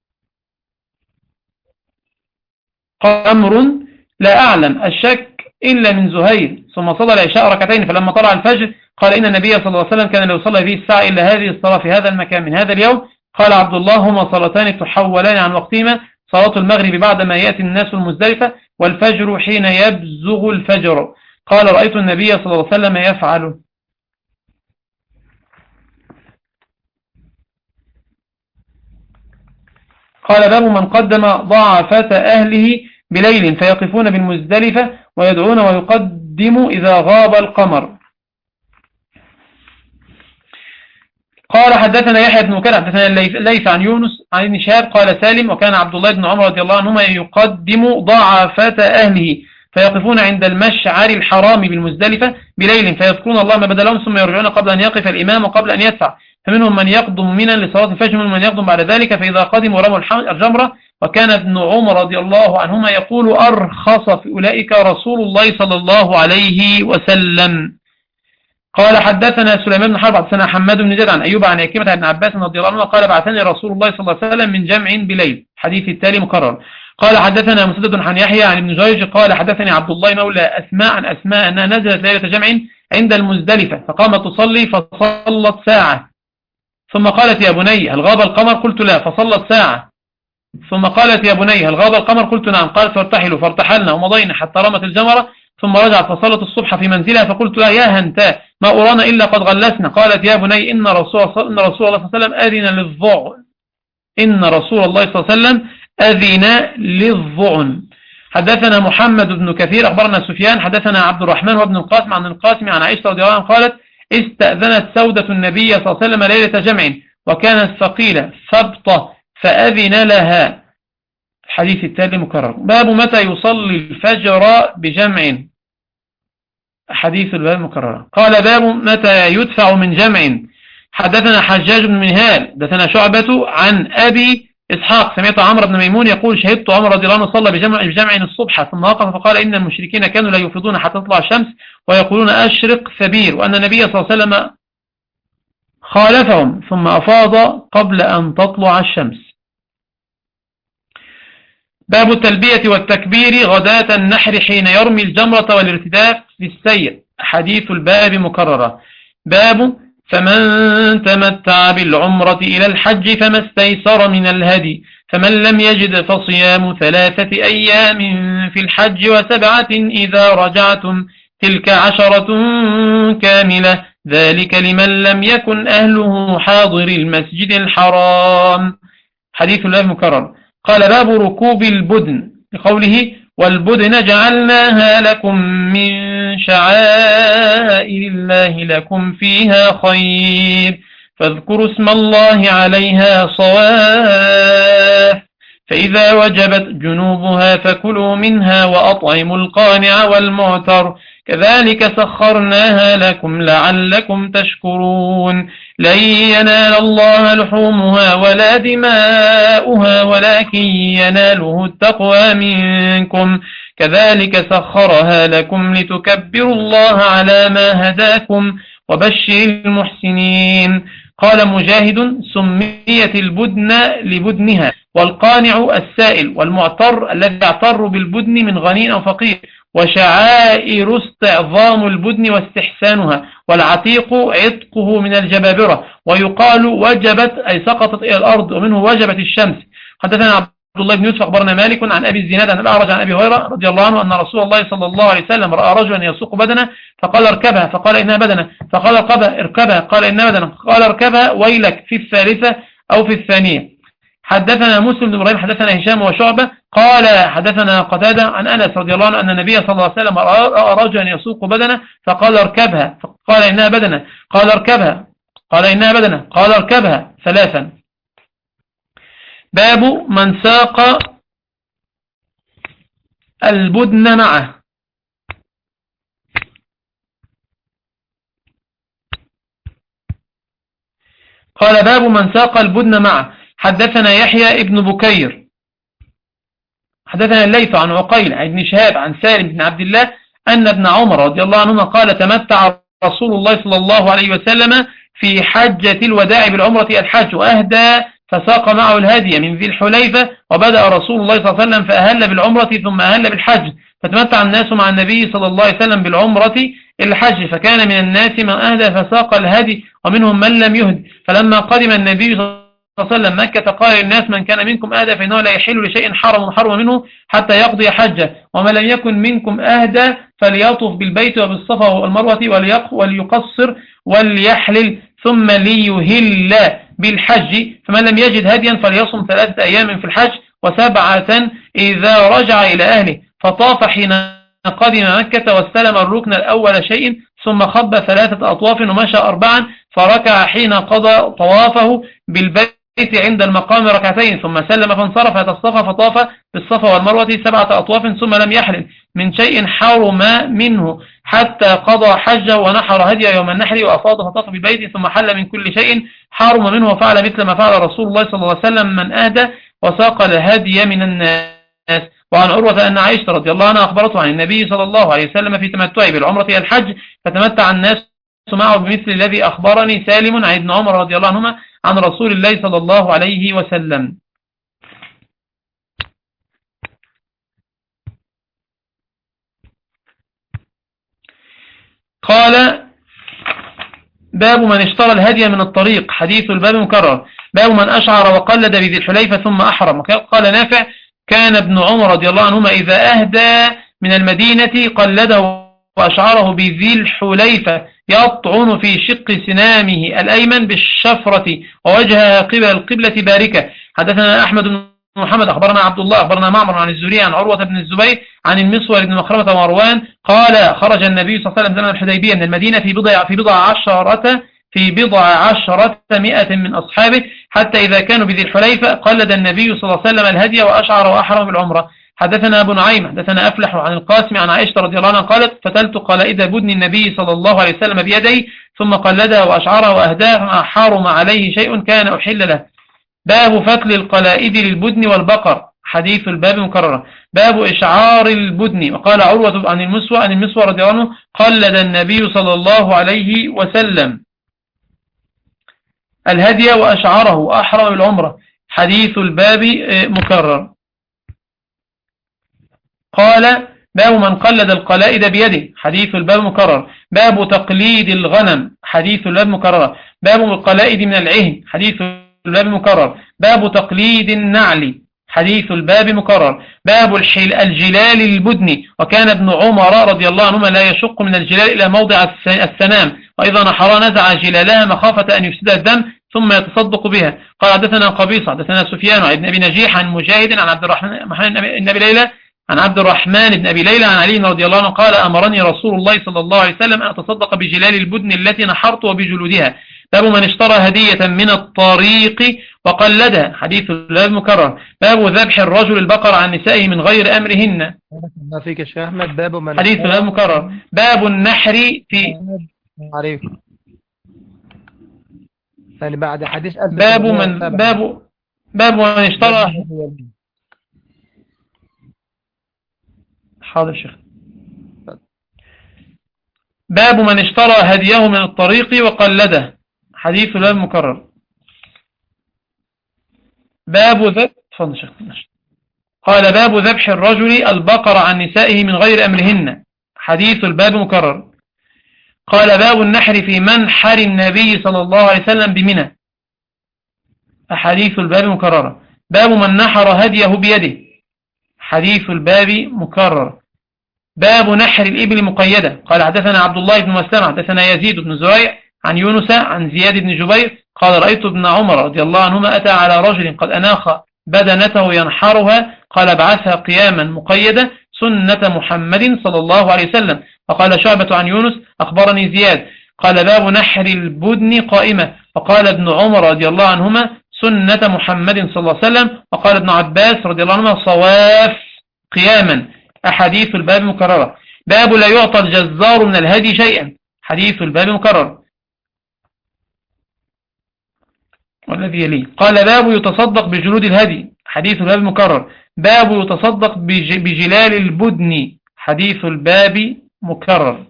قال أمر لا أعلم الشك إلا من زهير، ثم صلى العشاء ركعتين، فلما طلع الفجر قال: إن النبي صلى الله عليه وسلم كان لو صلى فيه الساعة إلا هذه الصلاة في هذا المكان من هذا اليوم. قال عبد الله: هما صلاتان تحولان عن وقتهما، صلاة المغرب بعد ما يأتي الناس المزدلفة، والفجر حين يبزغ الفجر. قال: رأيت النبي صلى الله عليه وسلم يفعل. قال باب من قدم ضعفة أهله بليل فيقفون بالمزدلفة ويدعون ويقدم إذا غاب القمر. قال حدثنا يحيى بن بكير حدثنا ليس عن يونس عن ابن شهاب قال سالم: وكان عبد الله بن عمر رضي الله عنهما يقدم ضعفة أهله فيقفون عند المشعر الحرام بالمزدلفة بليل فيذكرون الله ما بدا لهم ثم يرجعون قبل أن يقف الإمام وقبل أن يدفع، فمنهم من يقدم منا لصلاة الفجر ومنهم من يقدم بعد ذلك، فإذا قدموا رموا الجمرة. وكان ابن عمر رضي الله عنهما يقول: أرخص في أولئك رسول الله صلى الله عليه وسلم. قال حدثنا سليمان بن حرب حدثنا حماد بن زيد عن أيوب عن عكرمة عن عباس رضي الله عنه قال: بعثني رسول الله صلى الله عليه وسلم من جمع بليل. حديث التالي مكرر. قال حدثنا مسدد عن يحيى عن ابن جريج قال حدثني عبد الله مولى أسماء عن أسماء أنها نزلت ليلة جمع عند المزدلفة فقامت تصلي فصلت ساعة ثم قالت: يا بني هل غاب القمر؟ قلت: لا. فصلت ساعة ثم قالت: يا بني هل غاب القمر؟ قلت: نعم. قالت: فارتحلوا، فارتحلنا ومضينا حتى رمت الجمرة ثم رجعت فصلت الصبح في منزلها، فقلت لها: يا هنتا ما أرانا إلا قد غلسنا. قالت: يا بني إن رسول الله صلى الله عليه وسلم أذن للضعن. إن رسول الله صلى الله عليه وسلم أذن للضعن. حدثنا محمد بن كثير أخبرنا سفيان حدثنا عبد الرحمن وابن القاسم عن القاسم عن عائشة رضي الله عنها قالت: استأذنت سودة النبي صلى الله عليه وسلم ليلة جمع وكانت ثقيلة ثبطة فأذن لها. الحديث التالي مكرر. باب متى يصلي الفجر بجمع. حديث الباب مكرر. قال: باب متى يدفع من جمع. حدثنا حجاج بن منهال حدثنا شعبة عن أبي إسحاق سمعت عمرو بن ميمون يقول: شهدت عمر رضي الله عنه صلى بجمع الصبح ثم وقف فقال: إن المشركين كانوا لا يفيضون حتى تطلع الشمس ويقولون أشرق ثبير، وأن النبي صلى الله عليه وسلم خالفهم ثم أفاض قبل أن تطلع الشمس. باب التلبية والتكبير غداة النحر حين يرمي الجمرة والارتداف في السير. حديث الباب مكررة. باب فمن تمتع بالعمرة إلى الحج فما استيسر من الهدي، فمن لم يجد فصيام 3 أيام في الحج و7 إذا رجعتم تلك 10 كاملة، ذلك لمن لم يكن أهله حاضر المسجد الحرام. حديث الله مكرر. قال: باب ركوب البدن لقوله: والبدن جعلناها لكم من شعائر الله لكم فيها خير فاذكروا اسم الله عليها صواف فإذا وجبت جنوبها فكلوا منها وأطعموا القانع والمعتر كذلك سخرناها لكم لعلكم تشكرون لن ينال الله لحومها ولا دماؤها ولكن يناله التقوى منكم كذلك سخرها لكم لتكبروا الله على ما هداكم وبشر المحسنين. قال مجاهد سميت البدن لبدنها والقانع السائل والمعتر الذي يعتر بالبدن من غني أو فقير وشعائر استعظام البدن واستحسانها والعتيق عتقه من الجبابرة ويقال وجبت أي سقطت إلى الأرض ومنه وجبت الشمس. حدثنا عبد الله بن يوسف أخبرنا مالك عن أبي الزناد عن الأعرج عن أبي هريرة رضي الله عنه أن رسول الله صلى الله عليه وسلم رأى رجلا يسوق بدنه فقال اركبها فقال إنها بدنه فقال اركبها قال إنها بدنه قال اركبها ويلك في الثالثة أو في الثانية. حدثنا مسلم بن إبراهيم حدثنا هشام وشعبة قال حدثنا قتادة عن أنس رضي الله عنه أن النبي صلى الله عليه وسلم رأى رجلا يسوق بدنه فقال اركبها فقال إنها بدنه قال اركبها قال إنها بدنه قال اركبها ثلاثا. باب من ساق البدن معه. قال باب من ساق البدن معه. حدثنا يحيى ابن بكير حدثنا الليث عن عقيل عن ابن شهاب عن سالم بن عبد الله أن ابن عمر رضي الله عنهما قال تمتع رسول الله صلى الله عليه وسلم في حجة الوداع بالعمرة الحج وأهدى فساق معه الهدي من ذي الحليفة وبدأ رسول الله صلى الله عليه وسلم فأهل بالعمرة ثم أهل بالحج فتمتع الناس مع النبي صلى الله عليه وسلم بالعمرة الحج فكان من الناس من أهدى فساق الهدي ومنهم من لم يهد. فلما قدم النبي صلى الله عليه وسلم مكة قال للناس من كان منكم أهدى فإنه لا يحل لشيء حرم منه حتى يقضي حجه ومن لم يكن منكم أهدى فليطف بالبيت وبالصفا والمروة وليقصر وليحلل ثم ليهل بالحج فمن لم يجد هديا فليصم 3 أيام في الحج و7 إذا رجع إلى أهله. فطاف حين قدم مكة واستلم الركن الأول شيء ثم خب 3 أطواف ومشى 4 فركع حين قضى طوافه بالبيت عند المقام 2 ثم سلم فانصرف فتصفى فطاف بالصفا والمروة 7 أطواف ثم لم يحلل من شيء حرم منه حتى قضى حجه ونحر هدي يوم النحر وأفاض فطاف بالبيت ثم حل من كل شيء حرم منه وفعل مثل ما فعل رسول الله صلى الله عليه وسلم من أهدى وساق الهدي من الناس. وعن عروة أن عائشة رضي الله عنها أخبرته عن النبي صلى الله عليه وسلم في تمتعه بالعمرة الحج فتمتع الناس معه بمثل الذي أخبرني سالم عن ابن عمر رضي الله عنهما عن رسول الله صلى الله عليه وسلم. قال باب من اشترى الهدي من الطريق. حديث الباب مكرر. باب من أشعر وقلد بذي الحليفة ثم أحرم. قال نافع كان ابن عمر رضي الله عنهما إذا أهدى من المدينة قلده وأشعره بذي الحليفة يطعن في شق سنامه الأيمن بالشفرة ووجهها قبل القبلة باركة. حدثنا أحمد بن محمد أخبرنا عبد الله أخبرنا معمر عن الزهري عن عروة بن الزبير عن المسور بن مخرمة ومروان قال خرج النبي صلى الله عليه وسلم زمن الحديبية من المدينة في بضع عشرة 100 من أصحابه حتى إذا كانوا بذي الحليفة قلد النبي صلى الله عليه وسلم الهدي وأشعر وأحرم بالعمرة. حدثنا أبو نعيم حدثنا أفلح عن القاسم عن عائشة رضي الله عنها قالت فتلت قلائد بدن النبي صلى الله عليه وسلم بيدي ثم قلدها وأشعرها وأهداها فما حرم عليه شيء كان أحل له. باب فتل القلائد للبدن والبقر. حديث الباب مكرر. باب إشعار البدن. وقال عروة عن المسوى رضي الله عنه قلد النبي صلى الله عليه وسلم الهدي وأشعره وأحرم بالعمرة. حديث الباب مكرر. قال باب من قلد القلائد بيده. حديث الباب مكرر. باب تقليد الغنم. حديث الباب مكرر. باب القلائد من العهن. حديث الباب مكرر. باب تقليد النعل. حديث الباب مكرر. باب الجلال البدن. وكان ابن عمر رضي الله عنهما لا يشق من الجلال إلى موضع السنام وإذا نحر نزع جلالها مخافة أن يفسد الدم ثم يتصدق بها. قال حدثنا قبيصة حدثنا سفيان عن ابن أبي نجيح عن مجاهد عن عبد الرحمن بن أبي ليلى عن علي رضي الله عنه قال أمرني رسول الله صلى الله عليه وسلم أن أتصدق بجلال البدن التي نحرت وبجلودها. باب من اشترى هدية من الطريق وقلدها، حديث الباب مكرر. باب ذبح الرجل البقر عن نسائه من غير أمرهن، ما فيك يا شيخ أحمد. باب من حديث الباب مكرر. باب النحر في عريف، يعني بعد حديث باب من اشترى. حاضر شيخ. باب من اشترى هديه من الطريق وقلده، حديث الباب مكرر. قال باب ذبح الرجل البقر عن نسائه من غير أمرهن، حديث الباب مكرر. قال باب النحر في منحر النبي صلى الله عليه وسلم بمنى، أحاديث الباب مكررة. باب من نحر هديه بيده، حديث الباب مكرر. باب نحر الإبل مقيدة. قال حدثنا عبد الله بن مسلمة حدثنا يزيد بن زريع عن يونس عن زياد بن جبير قال رأيت ابن عمر رضي الله عنهما أتى على رجل قد أناخ بدنته ينحرها، قال ابعثها قياما مقيدة سنة محمد صلى الله عليه وسلم. وقال شعبة عن يونس أخبرني زياد قال باب نحر البدن قائمة. وقال ابن عمر رضي الله عنهما سنة محمد صلى الله عليه وسلم. وقال ابن عباس رضي الله عنهما صواف قياما، أحاديث الباب مكررة. باب لا يعطى الجزار من الهدي شيئا، حديث الباب مكرر. والذي يليه قال باب يتصدق بجلود الهدي، حديث الباب مكرر. باب يتصدق بجلال البدن، حديث الباب مكرر.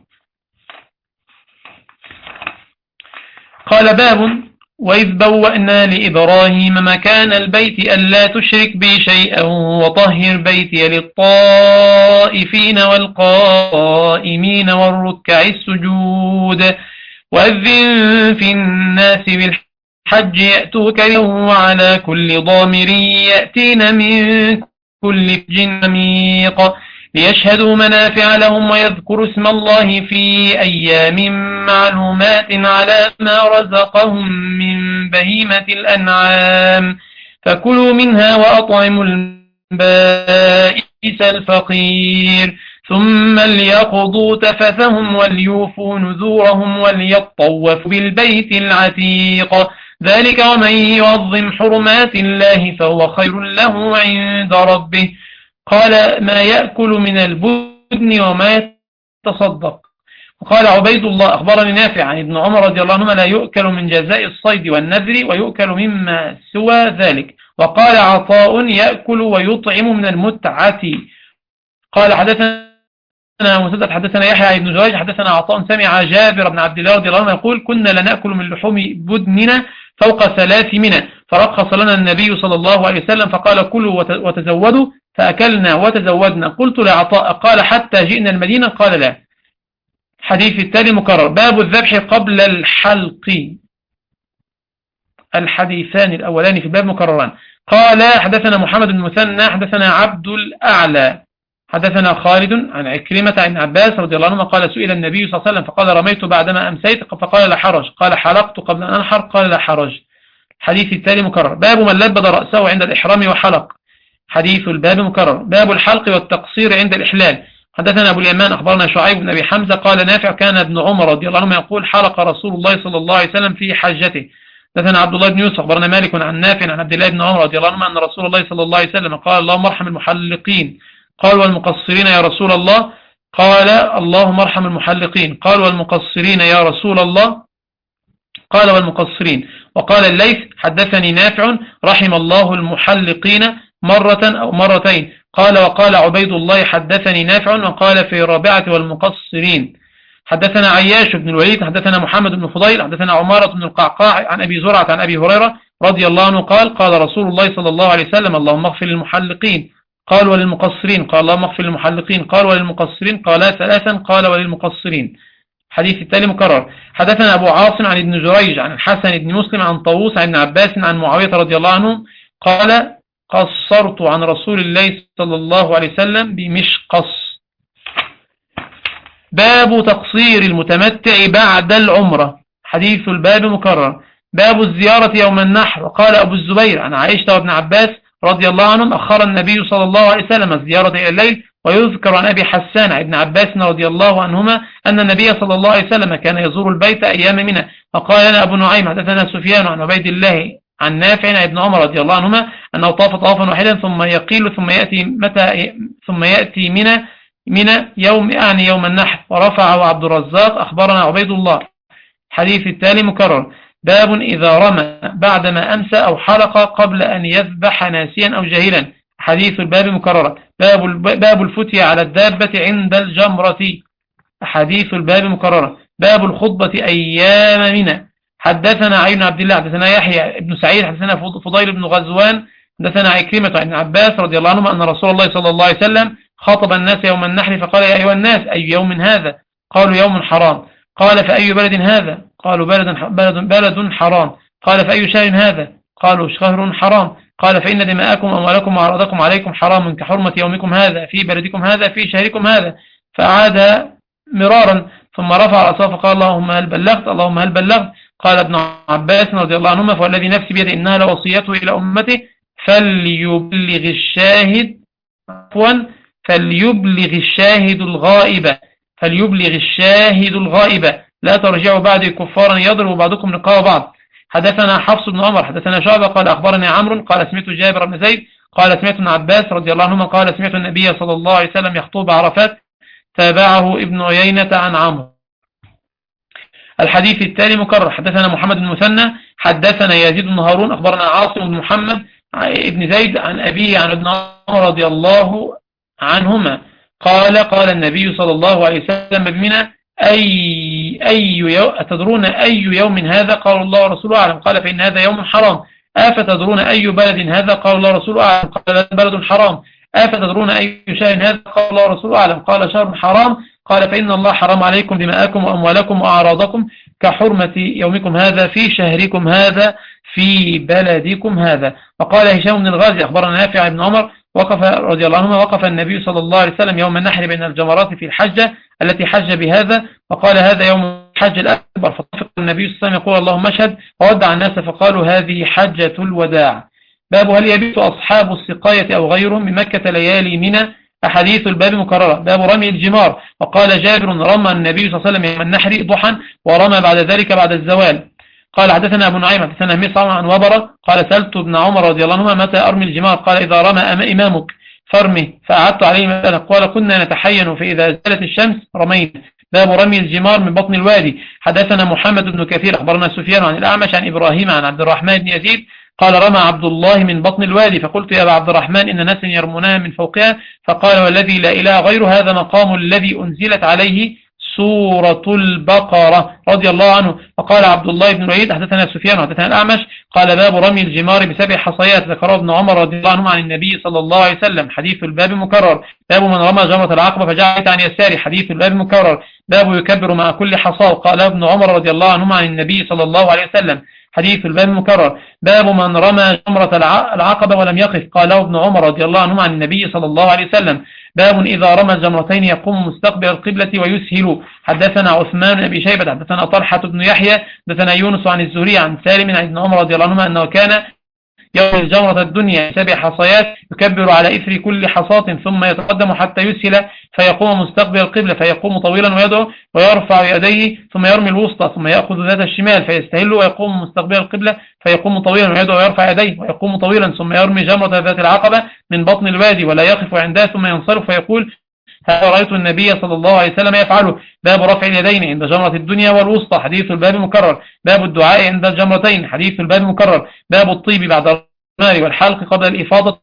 قال باب وإذ بوأنا لإبراهيم مكان البيت ألا تشرك بي شيئا وطهر بيتي للطائفين والقائمين والركع السجود وأذن في الناس بالحج يأتوك وعلى كل ضامر يأتين من كل فج عميق ليشهدوا منافع لهم ويذكروا اسم الله في أيام معلومات على ما رزقهم من بهيمة الأنعام فكلوا منها وأطعموا البائس الفقير ثم ليقضوا تفثهم وليوفوا نذورهم وليطوفوا بالبيت العتيق ذلك ومن يعظم حرمات الله فهو خير له عند ربه. قال ما يأكل من البدن وما يتصدق. وقال عبيد الله أخبرني نافع عن ابن عمر رضي الله عنهما لا يؤكل من جزاء الصيد والنذر ويؤكل مما سوى ذلك. وقال عطاء يأكل ويطعم من المتعة. قال حدثنا مسدد حدثنا يحيى بن جريج حدثنا عطاء سمع جابر بن عبد الله رضي الله عنه يقول كنا لا نأكل من لحوم بدننا فوق 3 منى فرخص لنا النبي صلى الله عليه وسلم فقال كلوا وتزودوا فأكلنا وتزودنا. قلت لعطاء قال حتى جئنا المدينة قال لا. حديث التالي مكرر. باب الذبح قبل الحلق، الحديثان الأولان في الباب مكرران. قال حدثنا محمد بن مثنى حدثنا عبد الأعلى حدثنا خالد عن عكرمة عن عباس رضي الله عنهما قال سئل النبي صلى الله عليه وسلم فقال رميت بعدما أمسيت فقال لا حرج قال حلقت قبل أن أنحر قال لا حرج. حديث التالي مكرر. باب من لبد رأسه عند الإحرام وحلق، حديث الباب مكرر. باب الحلق والتقصير عند الإحلال. حدثنا أبو اليمان أخبرنا شعيب بن أبي حمزة قال نافع كان ابن عمر رضي الله عنه يقول حلق رسول الله صلى الله عليه وسلم في حجته. حدثنا عبد الله بن يوسف أخبرنا مالك عن نافع عن عبد الله بن عمر رضي الله عنه أن رسول الله صلى الله عليه وسلم قال اللهم ارحم المحلقين قال والمقصرين يا رسول الله قال اللهم ارحم المحلقين قال والمقصرين يا رسول الله قال والمقصرين. وقال الليث حدثني نافع رحم الله المحلقين مرة أو مرتين قال وقال عبيد الله حدثني نافع وقال في رابعة والمقصرين. حدثنا عياش بن الوليد حدثنا محمد بن فضيل حدثنا عمارة بن القعقاع عن أبي زرعة عن أبي هريرة رضي الله عنه قال قال رسول الله صلى الله عليه وسلم اللهم اغفر للمحلقين قال وللمقصرين قال اللهم اغفر للمحلقين قال وللمقصرين قال 3 قال وللمقصرين. حديث التالي مكرر. حدثنا أبو عاصم عن ابن جريج عن الحسن بن مسلم عن طاووس عن ابن عباس عن معاوية رضي الله عنه قال قصرت عن رسول الله صلى الله عليه وسلم بمشقص. باب تقصير المتمتع بعد العمرة، حديث الباب مكرر. باب الزيارة يوم النحر. وقال أبو الزبير عن عائشة وابن عباس رضي الله عنهم أخر النبي صلى الله عليه وسلم الزيارة إلى الليل. ويذكر عن أبي حسان ابن عباس رضي الله عنهما أن النبي صلى الله عليه وسلم كان يزور البيت أيام منى. وقال لنا أبو نعيم حدثنا سفيان عن عبيد الله عن نافع عن ابن عمر رضي الله عنهما أنه طاف طوافا واحدا ثم يقيل ثم يأتي منى يوم النحر. ورفعه عبد الرزاق أخبرنا عبيد الله. حديث التالي مكرر. باب إذا رمى بعدما أمسى أو حلق قبل أن يذبح ناسيا أو جاهلا. حديث الباب مكررة. باب الفتية على الدابة عند الجمرة. حديث الباب مكررة. باب الخطبة أيام منى. حدثنا علي بن عبد الله حدثنا يحيى بن سعيد حدثنا فضيل بن غزوان حدثنا عكرمة عن ابن عباس رضي الله عنهما أن رسول الله صلى الله عليه وسلم خاطب الناس يوم النحر فقال يا أيها الناس أي يوم هذا؟ قالوا يوم حرام. قال فأي بلد هذا؟ قالوا بلد حرام. قال فأي شهر هذا؟ قالوا شهر حرام. قال فإن دماءكم وأموالكم وأعراضكم عليكم حرام كحرمة يومكم هذا في بلدكم هذا في شهركم هذا. فعاد مرارا ثم رفع رأسه فقال اللهم هل بلغت اللهم هل بلغت. قال ابن عباس رضي الله عنهما فوالذي نفسي بيده إنها لوصيته إلى أمته فليبلغ الشاهد الغائب لا ترجعوا بعد كفارا يضرب بعضكم رقاب بعض. حدثنا حفص بن عمر حدثنا شعبة قال أخبرني عمرو قال سمعت جابر بن زيد قال سمعت ابن عباس رضي الله عنهما قال سمعت النبي صلى الله عليه وسلم يخطب عرفات. تابعه ابن عيينة عن عمرو. الحديث التالي مكرر. حدثنا محمد بن مثنى حدثنا يزيد بن هارون أخبرنا عاصم بن محمد ابن زيد عن أبيه عن ابن عمر رضي الله عنهما قال النبي صلى الله عليه وسلم بمنى أتدرون أي يوم هذا؟ قال الله ورسوله أعلم. قال فإن هذا يوم حرام. أفتدرون أي بلد هذا؟ قال الله ورسوله أعلم. قال بلد حرام. أفتدرون أي شهر هذا؟ قال الله ورسوله أعلم. قال شهر حرام. قال فإن الله حرم عليكم دماءكم وأموالكم وأعراضكم كحرمة يومكم هذا في شهركم هذا في بلدكم هذا. وقال هشام بن الغازي أخبرنا نافع بن عمر رضي الله عنهما وقف النبي صلى الله عليه وسلم يوم النحر بين الجمرات في الحجة التي حج بهذا وقال هذا يوم الحج الأكبر. فطفق النبي صلى الله عليه وسلم يقول اللهم اشهد وودع الناس فقالوا هذه حجة الوداع. باب هل يبيت أصحاب السقاية أو غيرهم بمكة ليالي منى. أحاديث الباب مكررة. باب رمي الجمار. وقال جابر رمى النبي صلى الله عليه وسلم يوم النحر ضحى ورمى بعد ذلك بعد الزوال. قال حدثنا أبو نعيم حدثنا مصعب عن وبرة قال سألت ابن عمر رضي الله عنهما متى أرمي الجمار؟ قال إذا رمى إمامك فارمه. فأعدت عليه مسألة قال كنا نتحين فإذا زالت الشمس رمينا. باب رمي الجمار من بطن الوادي. حدثنا محمد بن كثير أخبرنا سفيان عن الأعمش عن إبراهيم عن عبد الرحمن بن يزيد قال رمى عبد الله من بطن الوادي. فقلت يا أبا عبد الرحمن إن ناس يرمونها من فوقها. فقال والذي لا إله غير هذا مقام الذي أنزلت عليه سورة البقرة رضي الله عنه. وقال عبد الله بن رعيد حدثنا سفيان وحدثنا الأعمش قال باب رمي الجمار ب7 حصيات. ذكره ابن عمر رضي الله عنه عن النبي صلى الله عليه وسلم. حديث الباب مكرر. باب من رمى جمرة العقبة فجعلت عن يساره. حديث الباب مكرر. باب يكبر مع كل حصاة. قال ابن عمر رضي الله عنه عن النبي صلى الله عليه وسلم. حديث الباب مكرر. باب من رمى جمرة العقبة ولم يقف. قال ابن عمر رضي الله عنه عن النبي صلى الله عليه وسلم. باب إذا رمى الجمرتين يقوم مستقبل القبلة ويسهل. حدثنا عثمان بن أبي شيبة حدثنا طلحة بن يحيى حدثنا يونس عن الزهري عن سالم عن ابن عمر رضي الله عنه أنه كان يوم الجمرة الدنيا 7 حصيات يكبر على إثر كل حصاة ثم يتقدم حتى يسهل فيقوم مستقبل القبلة فيقوم طويلا ويدعو ويرفع يديه ثم يرمي الوسطى ثم يأخذ ذات الشمال فيستهل ويقوم مستقبل القبلة فيقوم طويلا ويدعو ويرفع يديه ويقوم طويلا ثم يرمي جمرة ذات العقبة من بطن الوادي ولا يقف عندها ثم ينصرف فيقول هذا رأيت النبي صلى الله عليه وسلم يفعله. باب رفع اليدين عند جمرة الدنيا والوسطى. حديث الباب مكرر. باب الدعاء عند الجمرتين. حديث الباب مكرر. باب الطيب بعد الرمال والحلق قبل الإفاضة.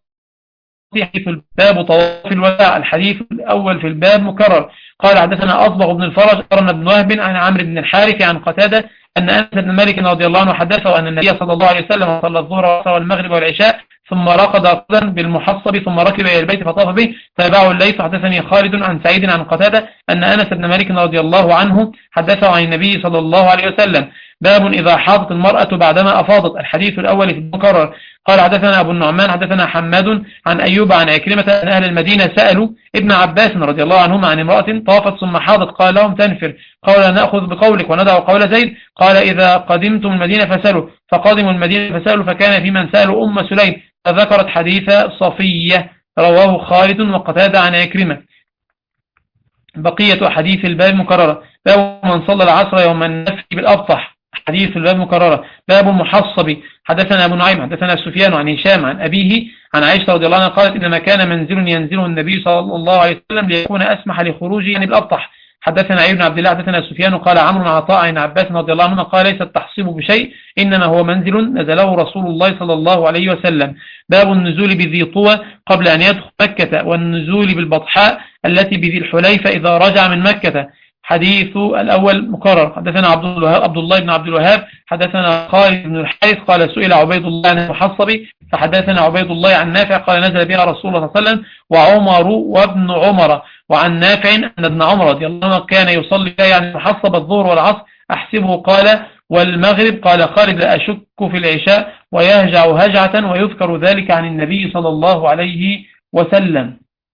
باب طواف الوداع. الحديث الأول في الباب مكرر. قال حدثنا أصبغ بن الفرج قرن بن وهب عن عمرو بن الحارث عن قتادة أن أنس بن مالك رضي الله عنه حدثه أن النبي صلى الله عليه وسلم صلى الظهر والمغرب والعشاء ثم رقد رقدا بالمحصب ثم ركب إلى البيت فطاف به. تابعه الليث. حدثني خالد عن سعيد عن قتادة أن أنس بن مالك رضي الله عنه حدثه عن النبي صلى الله عليه وسلم. باب إذا حاضت المرأة بعدما أفاضت. الحديث الأول في المكرر. قال حدثنا أبو النعمان حدثنا حماد عن أيوب عن عكرمة أن أهل المدينة سألوا ابن عباس رضي الله عنهما عن امرأة طافت ثم حاضت قال لهم تنفر، قال نأخذ بقولك وندع قول زيد. قال إذا قدمتم المدينة فسألوا، فقدموا المدينة فسألوا، فكان في من سألوا أم سليم فذكرت حديث صفية. رواه خالد وقتادة عن عكرمة. بقية حديث الباب مكررة. باب من صلى العصر يوم النفر بالأبطح. حديث الباب مكررة. باب المحصب. حدثنا أبو نعيم حدثنا سفيان عن هشام عن أبيه عن عائشة رضي الله عنها قالت إنما كان منزل ينزله النبي صلى الله عليه وسلم ليكون أسمح لخروجه يعني بالأبطح. حدثنا عيد بن عبد الله حدثنا سفيان قال عمرو بن عطاء عن عباس رضي الله عنه قال ليس التحصيب بشيء إنما هو منزل نزله رسول الله صلى الله عليه وسلم. باب النزول بذي طوى قبل أن يدخل مكة، والنزول بالبطحاء التي بذي الحليفة إذا رجع من مكة. حديث الأول مكرر. حدثنا عبد الله بن عبد الوهاب حدثنا خالد بن الحارث قال سئل عبيد الله عن المحصب فحدثنا عبيد الله عن نافع قال نزل بها رسول الله صلى الله عليه وسلم وعمر وابن عمر. وعن نافع أن ابن عمر رضي الله عنه كان يصلي بها يعني المحصب الظهر والعصر أحسبه قال والمغرب. قال خالد لا أشك في العشاء ويهجع هجعة ويذكر ذلك عن النبي صلى الله عليه وسلم.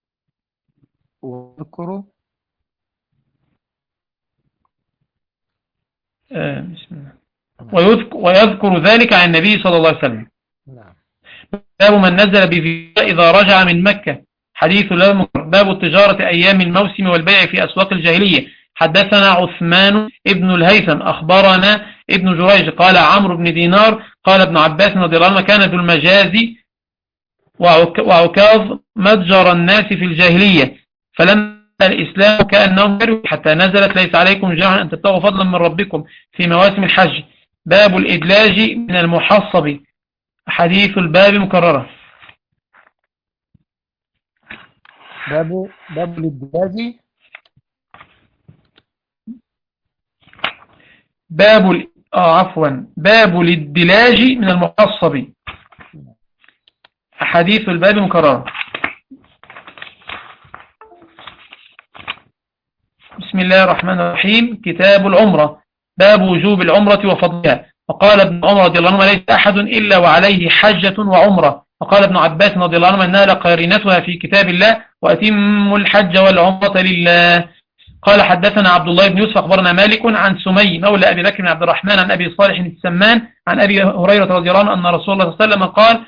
ويذكر ذلك عن النبي صلى الله عليه وسلم. باب من نزل بذي إذا رجع من مكة. حديث باب التجارة أيام الموسم والبيع في أسواق الجاهلية. حدثنا عثمان ابن الهيثم أخبرنا ابن جريج قال عمرو بن دينار قال ابن عباس رضي الله عنه كان ذو المجازي وعكاظ متجر الناس في الجاهلية، فلما الإسلام كأنهم كرهوا حتى نزلت ليس عليكم جناح أن تبتغوا فضلا من ربكم في مواسم الحج. باب الإدلاج من المحصب. حديث الباب مكررة. باب الإدلاج باب الإدلاج من المحصب. حديث الباب مكررة. بسم الله الرحمن الرحيم. كتاب العمرة. باب وجوب العمرة وفضلها. وقال ابن عمر رضي الله عنه ليس أحد إلا وعليه حجة وعمرة. وقال ابن عباس رضي الله عنه أنها لقارنتها في كتاب الله وأتم الحج والعمرة لله. قال حدثنا عبد الله بن يوسف أخبرنا مالك عن سمي مولى أبي بكر بن عبد الرحمن عن أبي صالح السمان عن أبي هريرة رضي الله عنه أن رسول الله صلى الله عليه وسلم قال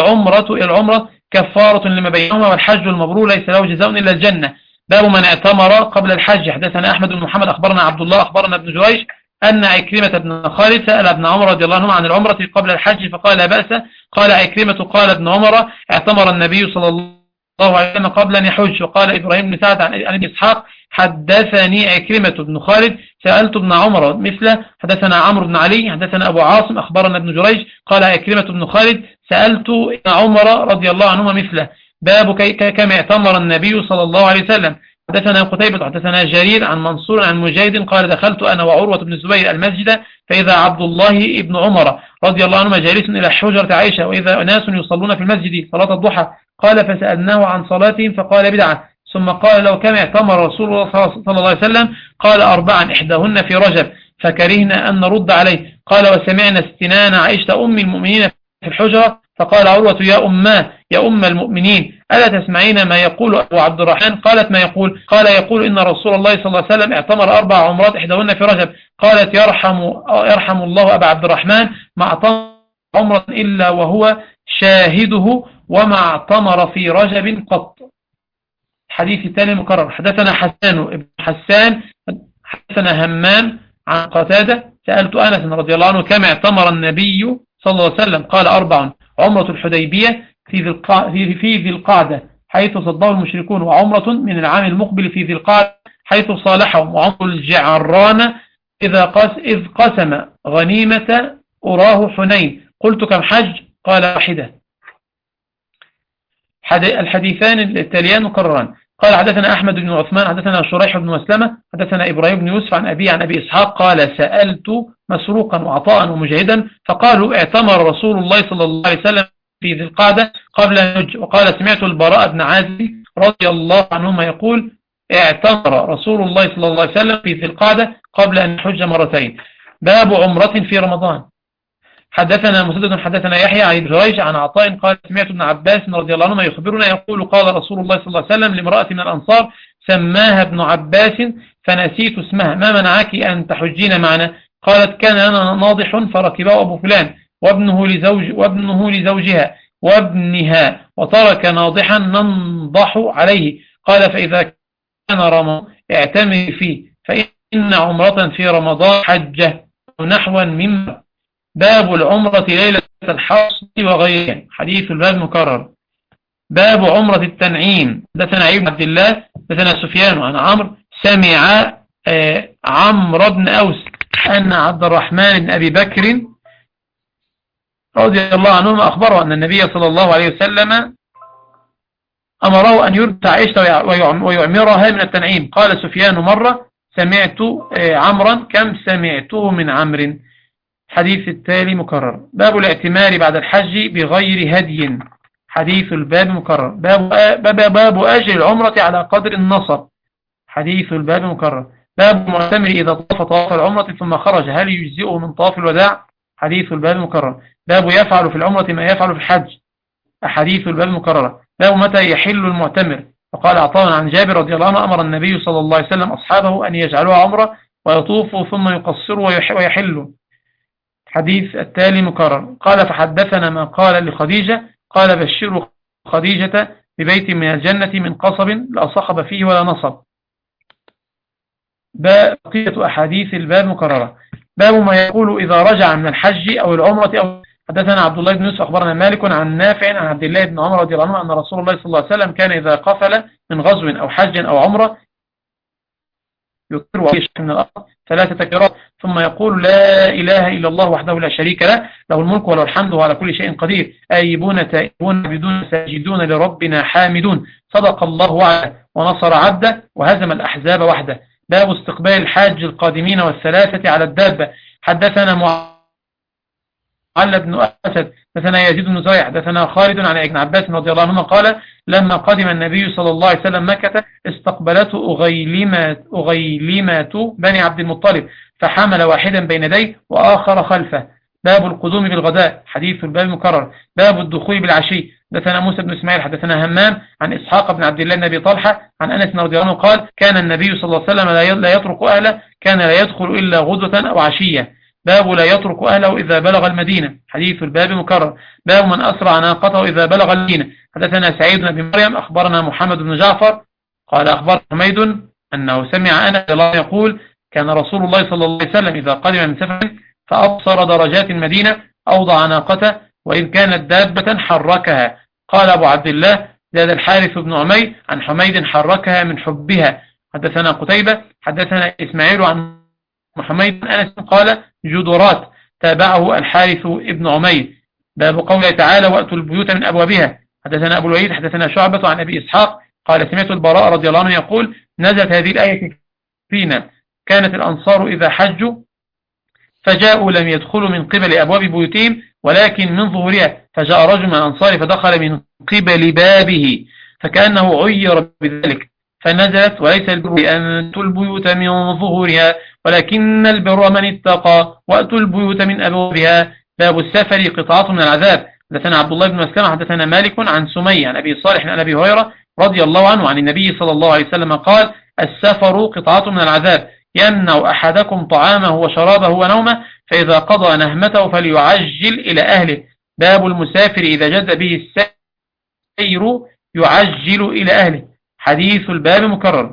العمرة كفارة لما بينهما والحج المبرور ليس له جزاء إلا الجنة. باب من اعتمر قبل الحج. حدثنا أحمد بن محمد أخبرنا عبد الله أخبرنا ابن جريج أن عكرمة بن خالد سأل ابن عمر رضي الله عنه عن العمرة قبل الحج فقال لا بأس. قال عكرمة قال ابن عمر اعتمر النبي صلى الله عليه وسلم قبل أن يحج. وقال إبراهيم بن سعد عن ابن إسحاق حدثني عكرمة بن خالد سألت ابن عمر مثله. حدثنا عمرو بن علي حدثنا أبو عاصم أخبرنا ابن جريج قال عكرمة بن خالد سألت ابن عمر رضي الله عنهما مثله. باب كما اعتمر النبي صلى الله عليه وسلم. حدثنا قتيبة حدثنا جرير عن منصور عن مجاهد قال دخلت أنا وعروة بن الزبير المسجد فإذا عبد الله ابن عمر رضي الله عنهما جالس إلى حجرة عائشة وإذا ناس يصلون في المسجد صلاة الضحى. قال فسألناه عن صلاتهم فقال بدعة. ثم قال لو كما اعتمر رسول الله صلى الله عليه وسلم قال 4 إحداهن في رجب فكرهنا أن نرد عليه. قال وسمعنا استنان عائشة أم المؤمنين في الحجرة فقال عروة يا أم المؤمنين ألا تسمعين ما يقول أبو عبد الرحمن؟ قالت ما يقول؟ قال يقول إن رسول الله صلى الله عليه وسلم اعتمر 4 عمرات إحداهن في رجب. قالت يرحم الله أبا عبد الرحمن ما اعتمر عمرة إلا وهو شاهده وما اعتمر في رجب قط. حديث الثاني مكرر. حدثنا حسان ابن حسان حدثنا همام عن قتادة سألت أنس رضي الله عنه كما اعتمر النبي صلى الله عليه وسلم قال 4 عمرة الحديبية في ذي القعدة حيث صده المشركون وعمرة من العام المقبل في ذي القعدة حيث صالحهم وعمر الجعران إذ قسم غنيمة أراه حنين. قلت كم حج؟ قال 1. الحديثان التاليان مكرران. قال حدثنا أحمد بن عثمان حدثنا شريح بن مسلمة حدثنا إبراهيم بن يوسف عن أبي إسحاق قال سألت مسروقا وعطاء ومجاهدا فقالوا اعتمر رسول الله صلى الله عليه وسلم في ذي القعدة قبل أن يحج. وقال سمعت البراء بن عازب رضي الله عنهما يقول اعتمر رسول الله صلى الله عليه وسلم في ذي القعدة قبل أن يحج 2. باب عمرة في رمضان. حدثنا مسدد حدثنا يحيى عن جريج عن عطاء قال سمعت ابن عباس رضي الله عنهما يخبرنا يقول قال رسول الله صلى الله عليه وسلم لامرأة من الأنصار سماها ابن عباس فنسيت اسمها ما منعك أن تحجين معنا؟ قالت كان لنا ناضح فركبه أبو فلان وابنه لزوجها وابنها وترك ناضحا ننضح عليه. قال فإذا كان رمضان اعتمر فيه فإن عمرة في رمضان حجة نحوا مما. باب العمرة ليلة الحصد وغيرها. حديث الباب مكرر. باب عمرة التنعيم. حدثنا عيب بن عبد الله حدثنا سفيان عن عمرو سمع عمرو بن أوس أن عبد الرحمن بن أبي بكر رضي الله عنهما أخبره أن النبي صلى الله عليه وسلم أمره أن يرتع عيشة ويعمرها من التنعيم. قال سفيان مرة سمعت عمرا كم سمعته من عمرو. حديث التالي مكرر. باب الاعتمار بعد الحج بغير هدي. حديث الباب مكرر. باب أجر العمرة على قدر النصر. حديث الباب مكرر. باب المعتمر إذا طاف طواف العمرة ثم خرج هل يجزئه من طواف الوداع؟ حديث الباب مكرر. باب يفعل في العمرة ما يفعل في الحج. أحاديث الباب مكررة. باب متى يحل المعتمر. وقال عطاء عن جابر رضي الله عنه أمر النبي صلى الله عليه وسلم أصحابه أن يجعلوها عمرة ويطوفوا ثم يقصروا ويحلوا. حديث التالي مكرر. قال فحدثنا ما قال لخديجة قال بشروا خديجة ببيت من الجنة من قصب لا صخب فيه ولا نصب. بقية أحاديث الباب مكررة. باب ما يقول إذا رجع من الحج أو العمرة أو. حدثنا عبد الله بن يوسف أخبرنا مالك عن نافع عن عبد الله بن عمر رضي الله عنه أن رسول الله صلى الله عليه وسلم كان إذا قفل من غزو أو حج أو عمرة يكبر ويشرك من الأرض 3 تكبيرات ثم يقول لا إله إلا الله وحده لا شريك له له الملك وله الحمد وعلى كل شيء قدير آيبون تائبون عابدون ساجدون لربنا حامدون صدق الله وعده ونصر عبده وهزم الأحزاب وحده. باب استقبال الحاج القادمين والثلاثة على الدابة. حدثنا معل بن أسد حدثنا يزيد بن زريع حدثنا خالد عن ابن عباس رضي الله عنهما قال لما قدم النبي صلى الله عليه وسلم مكة استقبلته أغيلمة بني عبد المطلب فحمل واحدا بين يديه وآخر خلفه. باب القدوم بالغداء. حديث الباب مكرر. باب الدخول بالعشي. حدثنا موسى بن إسماعيل حدثنا همام عن إسحاق بن عبد الله بن أبي طلحة عن أنس رضي الله عنه قال كان النبي صلى الله عليه وسلم لا يترك أهله كان لا يدخل إلا غدوة أو عشية. باب لا يترك أهله إذا بلغ المدينة. حديث الباب مكرر. باب من أسرع ناقته إذا بلغ المدينة. حدثنا سعيد بن أبي مريم أخبرنا محمد بن جعفر قال أخبر حميد أنه سمع أنس يقول كان رسول الله صلى الله عليه وسلم إذا قدم من سفر فأبصر درجات المدينة أوضع ناقته وإن كانت دابة حركها. قال أبو عبد الله زاد الحارث بن عمير عن حميد حركها من حبها. حدثنا قتيبة حدثنا إسماعيل عن محمد أنس قال جدرات تابعه الحارث ابن عمير. باب قوله تعالى وأتوا البيوت من أبوابها. حدثنا أبو الوليد حدثنا شعبة عن أبي إسحاق قال سمعت البراء رضي الله عنه يقول نزلت هذه الآية فينا كانت الأنصار إذا حجوا فجاءوا لم يدخلوا من قبل أبواب بيوتهم ولكن من ظهورها فجاء رجل من الأنصار فدخل من قبل بابه فكأنه عير بذلك فنزلت وليس البر أن تأتوا البيوت من ظهورها ولكن البر من اتقى وأتوا البيوت من أبوابها. باب السفر قطعة من العذاب. حدثنا عبد الله بن مسلمة حدثنا مالك عن سمي عن أبي صالح عن أبي هريرة رضي الله عنه عن النبي صلى الله عليه وسلم قال السفر قطعة من العذاب يمنع أحدكم طعامه وشرابه ونومه فإذا قضى نهمته فليعجل إلى أهله. باب المسافر إذا جد به السير يعجل إلى أهله. حديث الباب مكرر.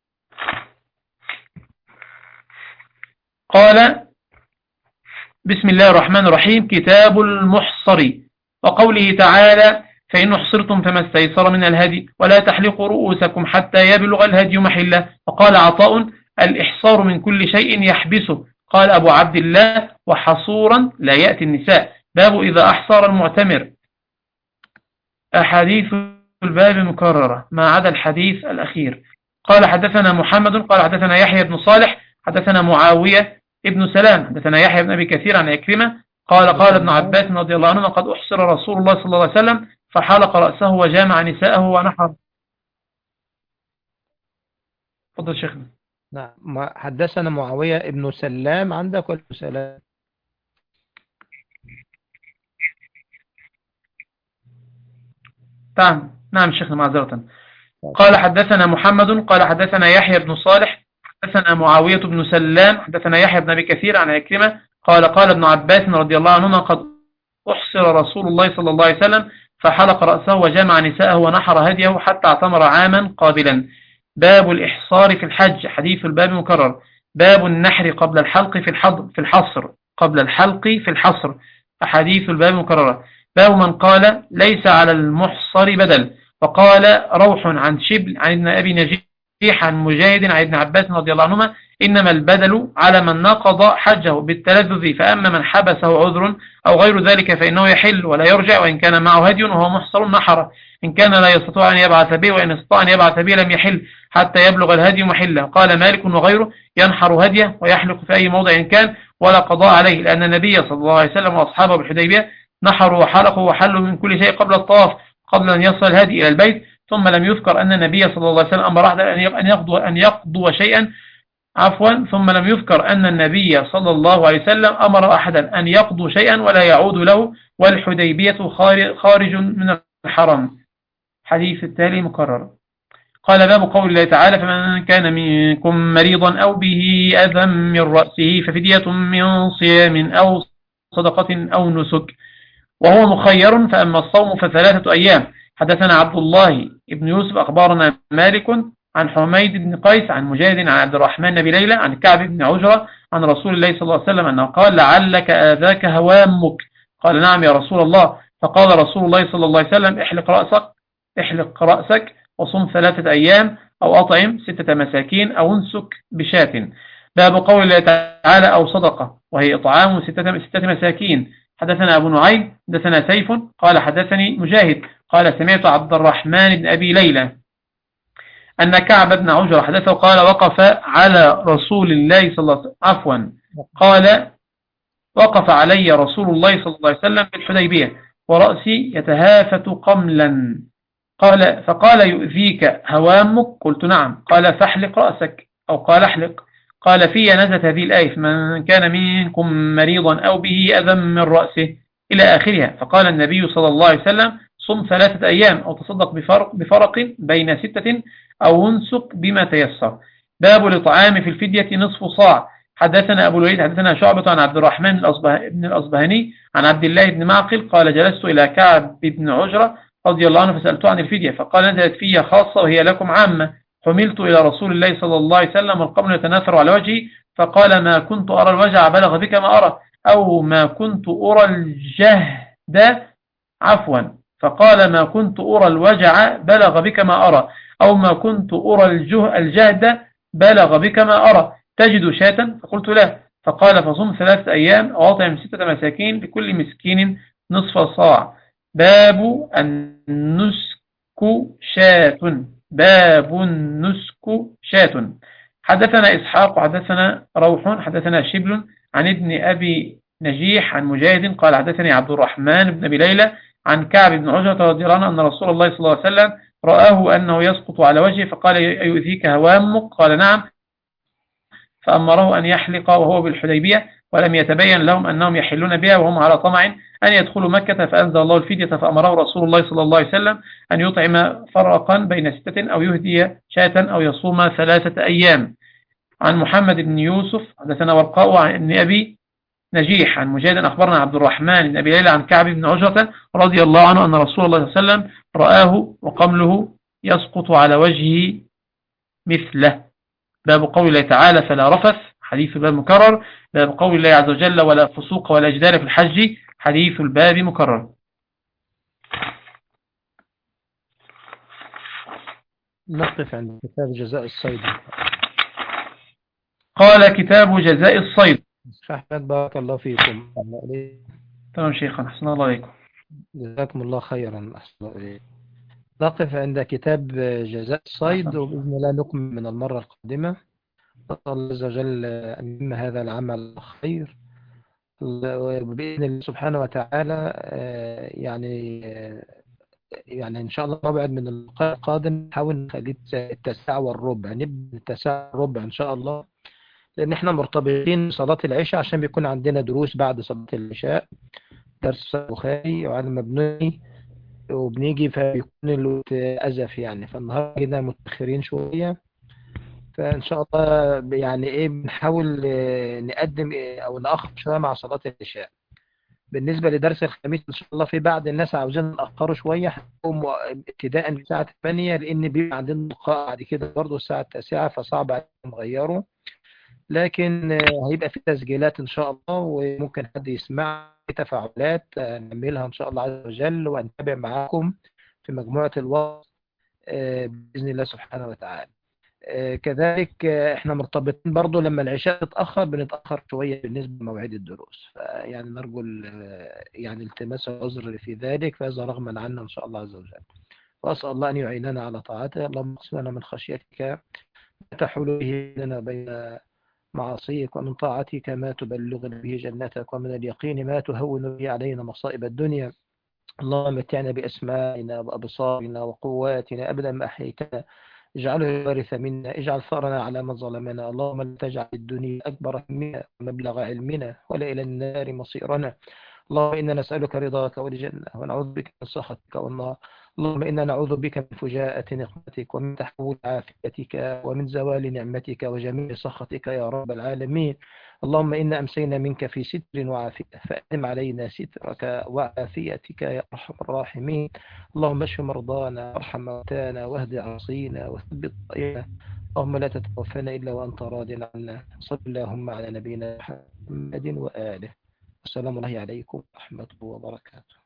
قال بسم الله الرحمن الرحيم كتاب المحصر. وقوله تعالى فإن حصرتم فما استيسر من الهدي ولا تحلقوا رؤوسكم حتى يبلغ الهدي محله. وقال عطاء الإحصار من كل شيء يحبسه. قال أبو عبد الله وحصورا لا يأتي النساء. باب إذا أحصر المعتمر. أحاديث الباب مكررة ما عدا الحديث الأخير. قال حدثنا محمد قال حدثنا يحيى بن صالح حدثنا معاوية ابن سلام حدثنا يحيى بن أبي كثير عن عكرمة قال قال ابن عباس رضي الله عنه قد أحصر رسول الله صلى الله عليه وسلم فحلق رأسه وجامع نساءه ونحر. فضل شيخنا. نعم. حدثنا معاوية ابن سلام عندك ولا سلام؟ نعم نعم شيخنا معذرة. قال حدثنا محمد قال حدثنا يحيى بن صالح حدثنا معاوية بن سلام حدثنا يحيى بن أبي كثير عن عكرمة قال قال ابن عباس رضي الله عنهما قد أحصر رسول الله صلى الله عليه وسلم فحلق رأسه وجمع نساءه ونحر هديه حتى اعتمر عاما قابلا. باب الإحصار في الحج، حديث الباب مكرر. باب النحر قبل الحلق في الحصر، قبل الحلق في الحصر، أحاديث الباب مكررة. باب من قال ليس على المحصر بدل، وقال روح عن شبل عن ابن أبي نجيح عن مجاهد عن ابن عباس رضي الله عنهما إنما البدل على من نقض حجه بالتلذذ، فأما من حبسه عذر أو غير ذلك فإنه يحل ولا يرجع، وإن كان معه هدي وهو محصر نحر، إن كان لا يستطيع أن يبعث به، وإن استطاع أن يبعث به لم يحل حتى يبلغ الهدي محله. قال مالك وغيره ينحر هديه ويحلق في أي موضع كان ولا قضاء عليه، لأن النبي صلى الله عليه وسلم وأصحابه بالحديبية نحروا وحلقوا وحلوا من كل شيء قبل الطواف، قبل أن يصل الهدي إلى البيت، ثم لم يذكر أن النبي صلى الله عليه وسلم أمر أحدا أن يقضوا شيئا، ثم لم يذكر أن النبي صلى الله عليه وسلم أمر أحدا أن يقضوا شيئا ولا يعود له، والحديبية خارج من الحرم. حديث التالي مكرر. قال باب قول الله تعالى فمن كان منكم مريضا أو به أذى من رأسه ففدية من صيام أو صدقة أو نسك، وهو مخير، فأما الصوم فثلاثة أيام. حدثنا عبد الله بن يوسف أخبارنا مالك عن حميد بن قيس عن مجاهد عن عبد الرحمن بن ليلى عن كعب بن عجرة عن رسول الله صلى الله عليه وسلم أنه قال لعلك آذاك هوامك. قال نعم يا رسول الله. فقال رسول الله صلى الله عليه وسلم احلق رأسك وصم 3 أيام أو أطعم 6 مساكين أو انسك بشاة. باب قول الله تعالى أو صدقة، وهي إطعام 6 مساكين. حدثنا أبو نعيم حدثنا سيف قال حدثني مجاهد قال سمعت عبد الرحمن بن أبي ليلى أن كعب بن عجرة حدثه قال وقف على رسول الله صلى الله عليه وسلم قال وقف علي رسول الله صلى الله عليه وسلم بالحديبية ورأسي يتهافت قملا، فقال يؤذيك هوامك؟ قلت نعم. قال فاحلق رأسك، أو قال احلق. قال في نزلت هذه الآية من كان منكم مريضا أو به أذى من رأسه إلى آخرها. فقال النبي صلى الله عليه وسلم صم 3 أيام أو تصدق بفرق بين 6 أو انسك بما تيسر. باب الإطعام في الفدية نصف صاع. حدثنا أبو الوليد حدثنا شعبة عن عبد الرحمن بن الأصبهاني عن عبد الله بن معقل قال جلست إلى كعب بن عجرة رضي الله عنه فسألته عن الفدية فقال نزلت فيها خاصة وهي لكم عامة. حملت إلى رسول الله صلى الله عليه وسلم والقبل يتناثر على وجهي فقال ما كنت أرى الوجع بلغ بك ما أرى، أو ما كنت أرى الجهد فقال ما كنت أرى الوجع بلغ بك ما أرى، أو ما كنت أرى الجهد بلغ بك ما أرى، تجد شاة؟ فقلت لا. فقال فصم 3 أيام أو أطعم 6 مساكين لكل مسكين نصف صاع. باب النسك شاة. باب النسك شاة. حدثنا إسحاق حدثنا روح حدثنا شبل عن ابن أبي نجيح عن مجاهد قال حدثني عبد الرحمن بن أبي ليلى عن كعب بن عجرة رضي الله عنه أن رسول الله صلى الله عليه وسلم رآه أنه يسقط على وجهه فقال يؤذيك هوامك؟ قال نعم. فأمره أن يحلق وهو بالحديبية، ولم يتبين لهم أنهم يحلون بها وهم على طمع أن يدخلوا مكة، فأنزل الله الفدية فأمره رسول الله صلى الله عليه وسلم أن يطعم فرقا بين 6 أو يهدي شاة أو يصوم 3 أيام. عن محمد بن يوسف حدثنا ورقاء عن أبي نجيح عن مجاهد أخبرنا عبد الرحمن بن أبي ليلى عن كعب بن عجرة رضي الله عنه أن رسول الله صلى الله عليه وسلم رآه وقمله يسقط على وجهه مثله. باب قول الله تعالى فلا رفث، حديث الباب مكرر. باب قول الله عز وجل ولا فسوق ولا جدال في الحج، حديث الباب مكرر. نقف عند كتاب جزاء الصيد. قال كتاب جزاء الصيد. أحمد بارك الله فيكم. تمام شيخنا أحسن الله عليكم. جزاكم الله خيرا. أحسن الله إليكم. نقف عند كتاب جزاء الصيد، وبإذن الله نكمل من المرة القادمة. الله عز وجل أن يتم هذا العمل خير، وبإذن الله سبحانه وتعالى يعني يعني إن شاء الله موعد من اللقاء القادم نحاول نخليه 9:15، نبدأ 9:15 إن شاء الله، لأن إحنا مرتبطين بصلاة العشاء عشان بيكون عندنا دروس بعد صلاة العشاء، درس البخاري وعلى مبني وبنيجي فبيكون الوقت أزف يعني، فالنهارده جينا متأخرين شوية. فإن شاء الله يعني إيه بنحاول نقدم أو نأخر شوية مع صلاة العشاء. بالنسبة لدرس الخميس إن شاء الله في بعض الناس عاوزين نأخره شوية، هنقوم ابتداء من الساعة 8، لأن بيبقى عندنا لقاء بعد كده برضه الساعة 9، فصعب علينا نغيره. لكن هيبقى في تسجيلات إن شاء الله، وممكن حد يسمع في تفاعلات نعملها إن شاء الله عز وجل، ونتابع معاكم في مجموعة الوقت بإذن الله سبحانه وتعالى. كذلك احنا مرتبطين برضو لما العشاء تتأخر بنتأخر شوية بالنسبة لمواعيد الدروس، فيعني نرجو يعني التماس العذر في ذلك، فهذا رغما عنا إن شاء الله عز وجل. وأسأل الله أن يعيننا على طاعته. اللهم اقسم لنا من خشيتك ما تحول به لنا بين معاصيك، ومن طاعتك ما تبلغنا به جنتك، ومن اليقين ما تهون به علينا مصائب الدنيا. اللهم متعنا بأسمائنا وأبصارنا وقواتنا أبدا ما أحييتنا، اجعله الوارث منا، اجعل ثأرنا على من ظلمنا. اللهم لا تجعل الدنيا أكبر همنا ومبلغ علمنا ولا إلى النار مصيرنا. اللهم إنا نسألك رضاك والجنة، ونعوذ بك من سخطك والنار. اللهم إنا نعوذ بك من فجاءة نقمتك، ومن تحول عافيتك، ومن زوال نعمتك، وجميع سخطك يا رب العالمين. اللهم إنا أمسينا منك في ستر وعافية، فأدم علينا سترك وعافيتك يا أرحم الراحمين. اللهم اشف مرضانا، وارحم موتانا، واهد عاصينا، وثبت طائنا. اللهم لا تتوفنا إلا وأنت راض عنا. صل اللهم على نبينا محمد وآله. السلام الله عليكم ورحمة الله وبركاته.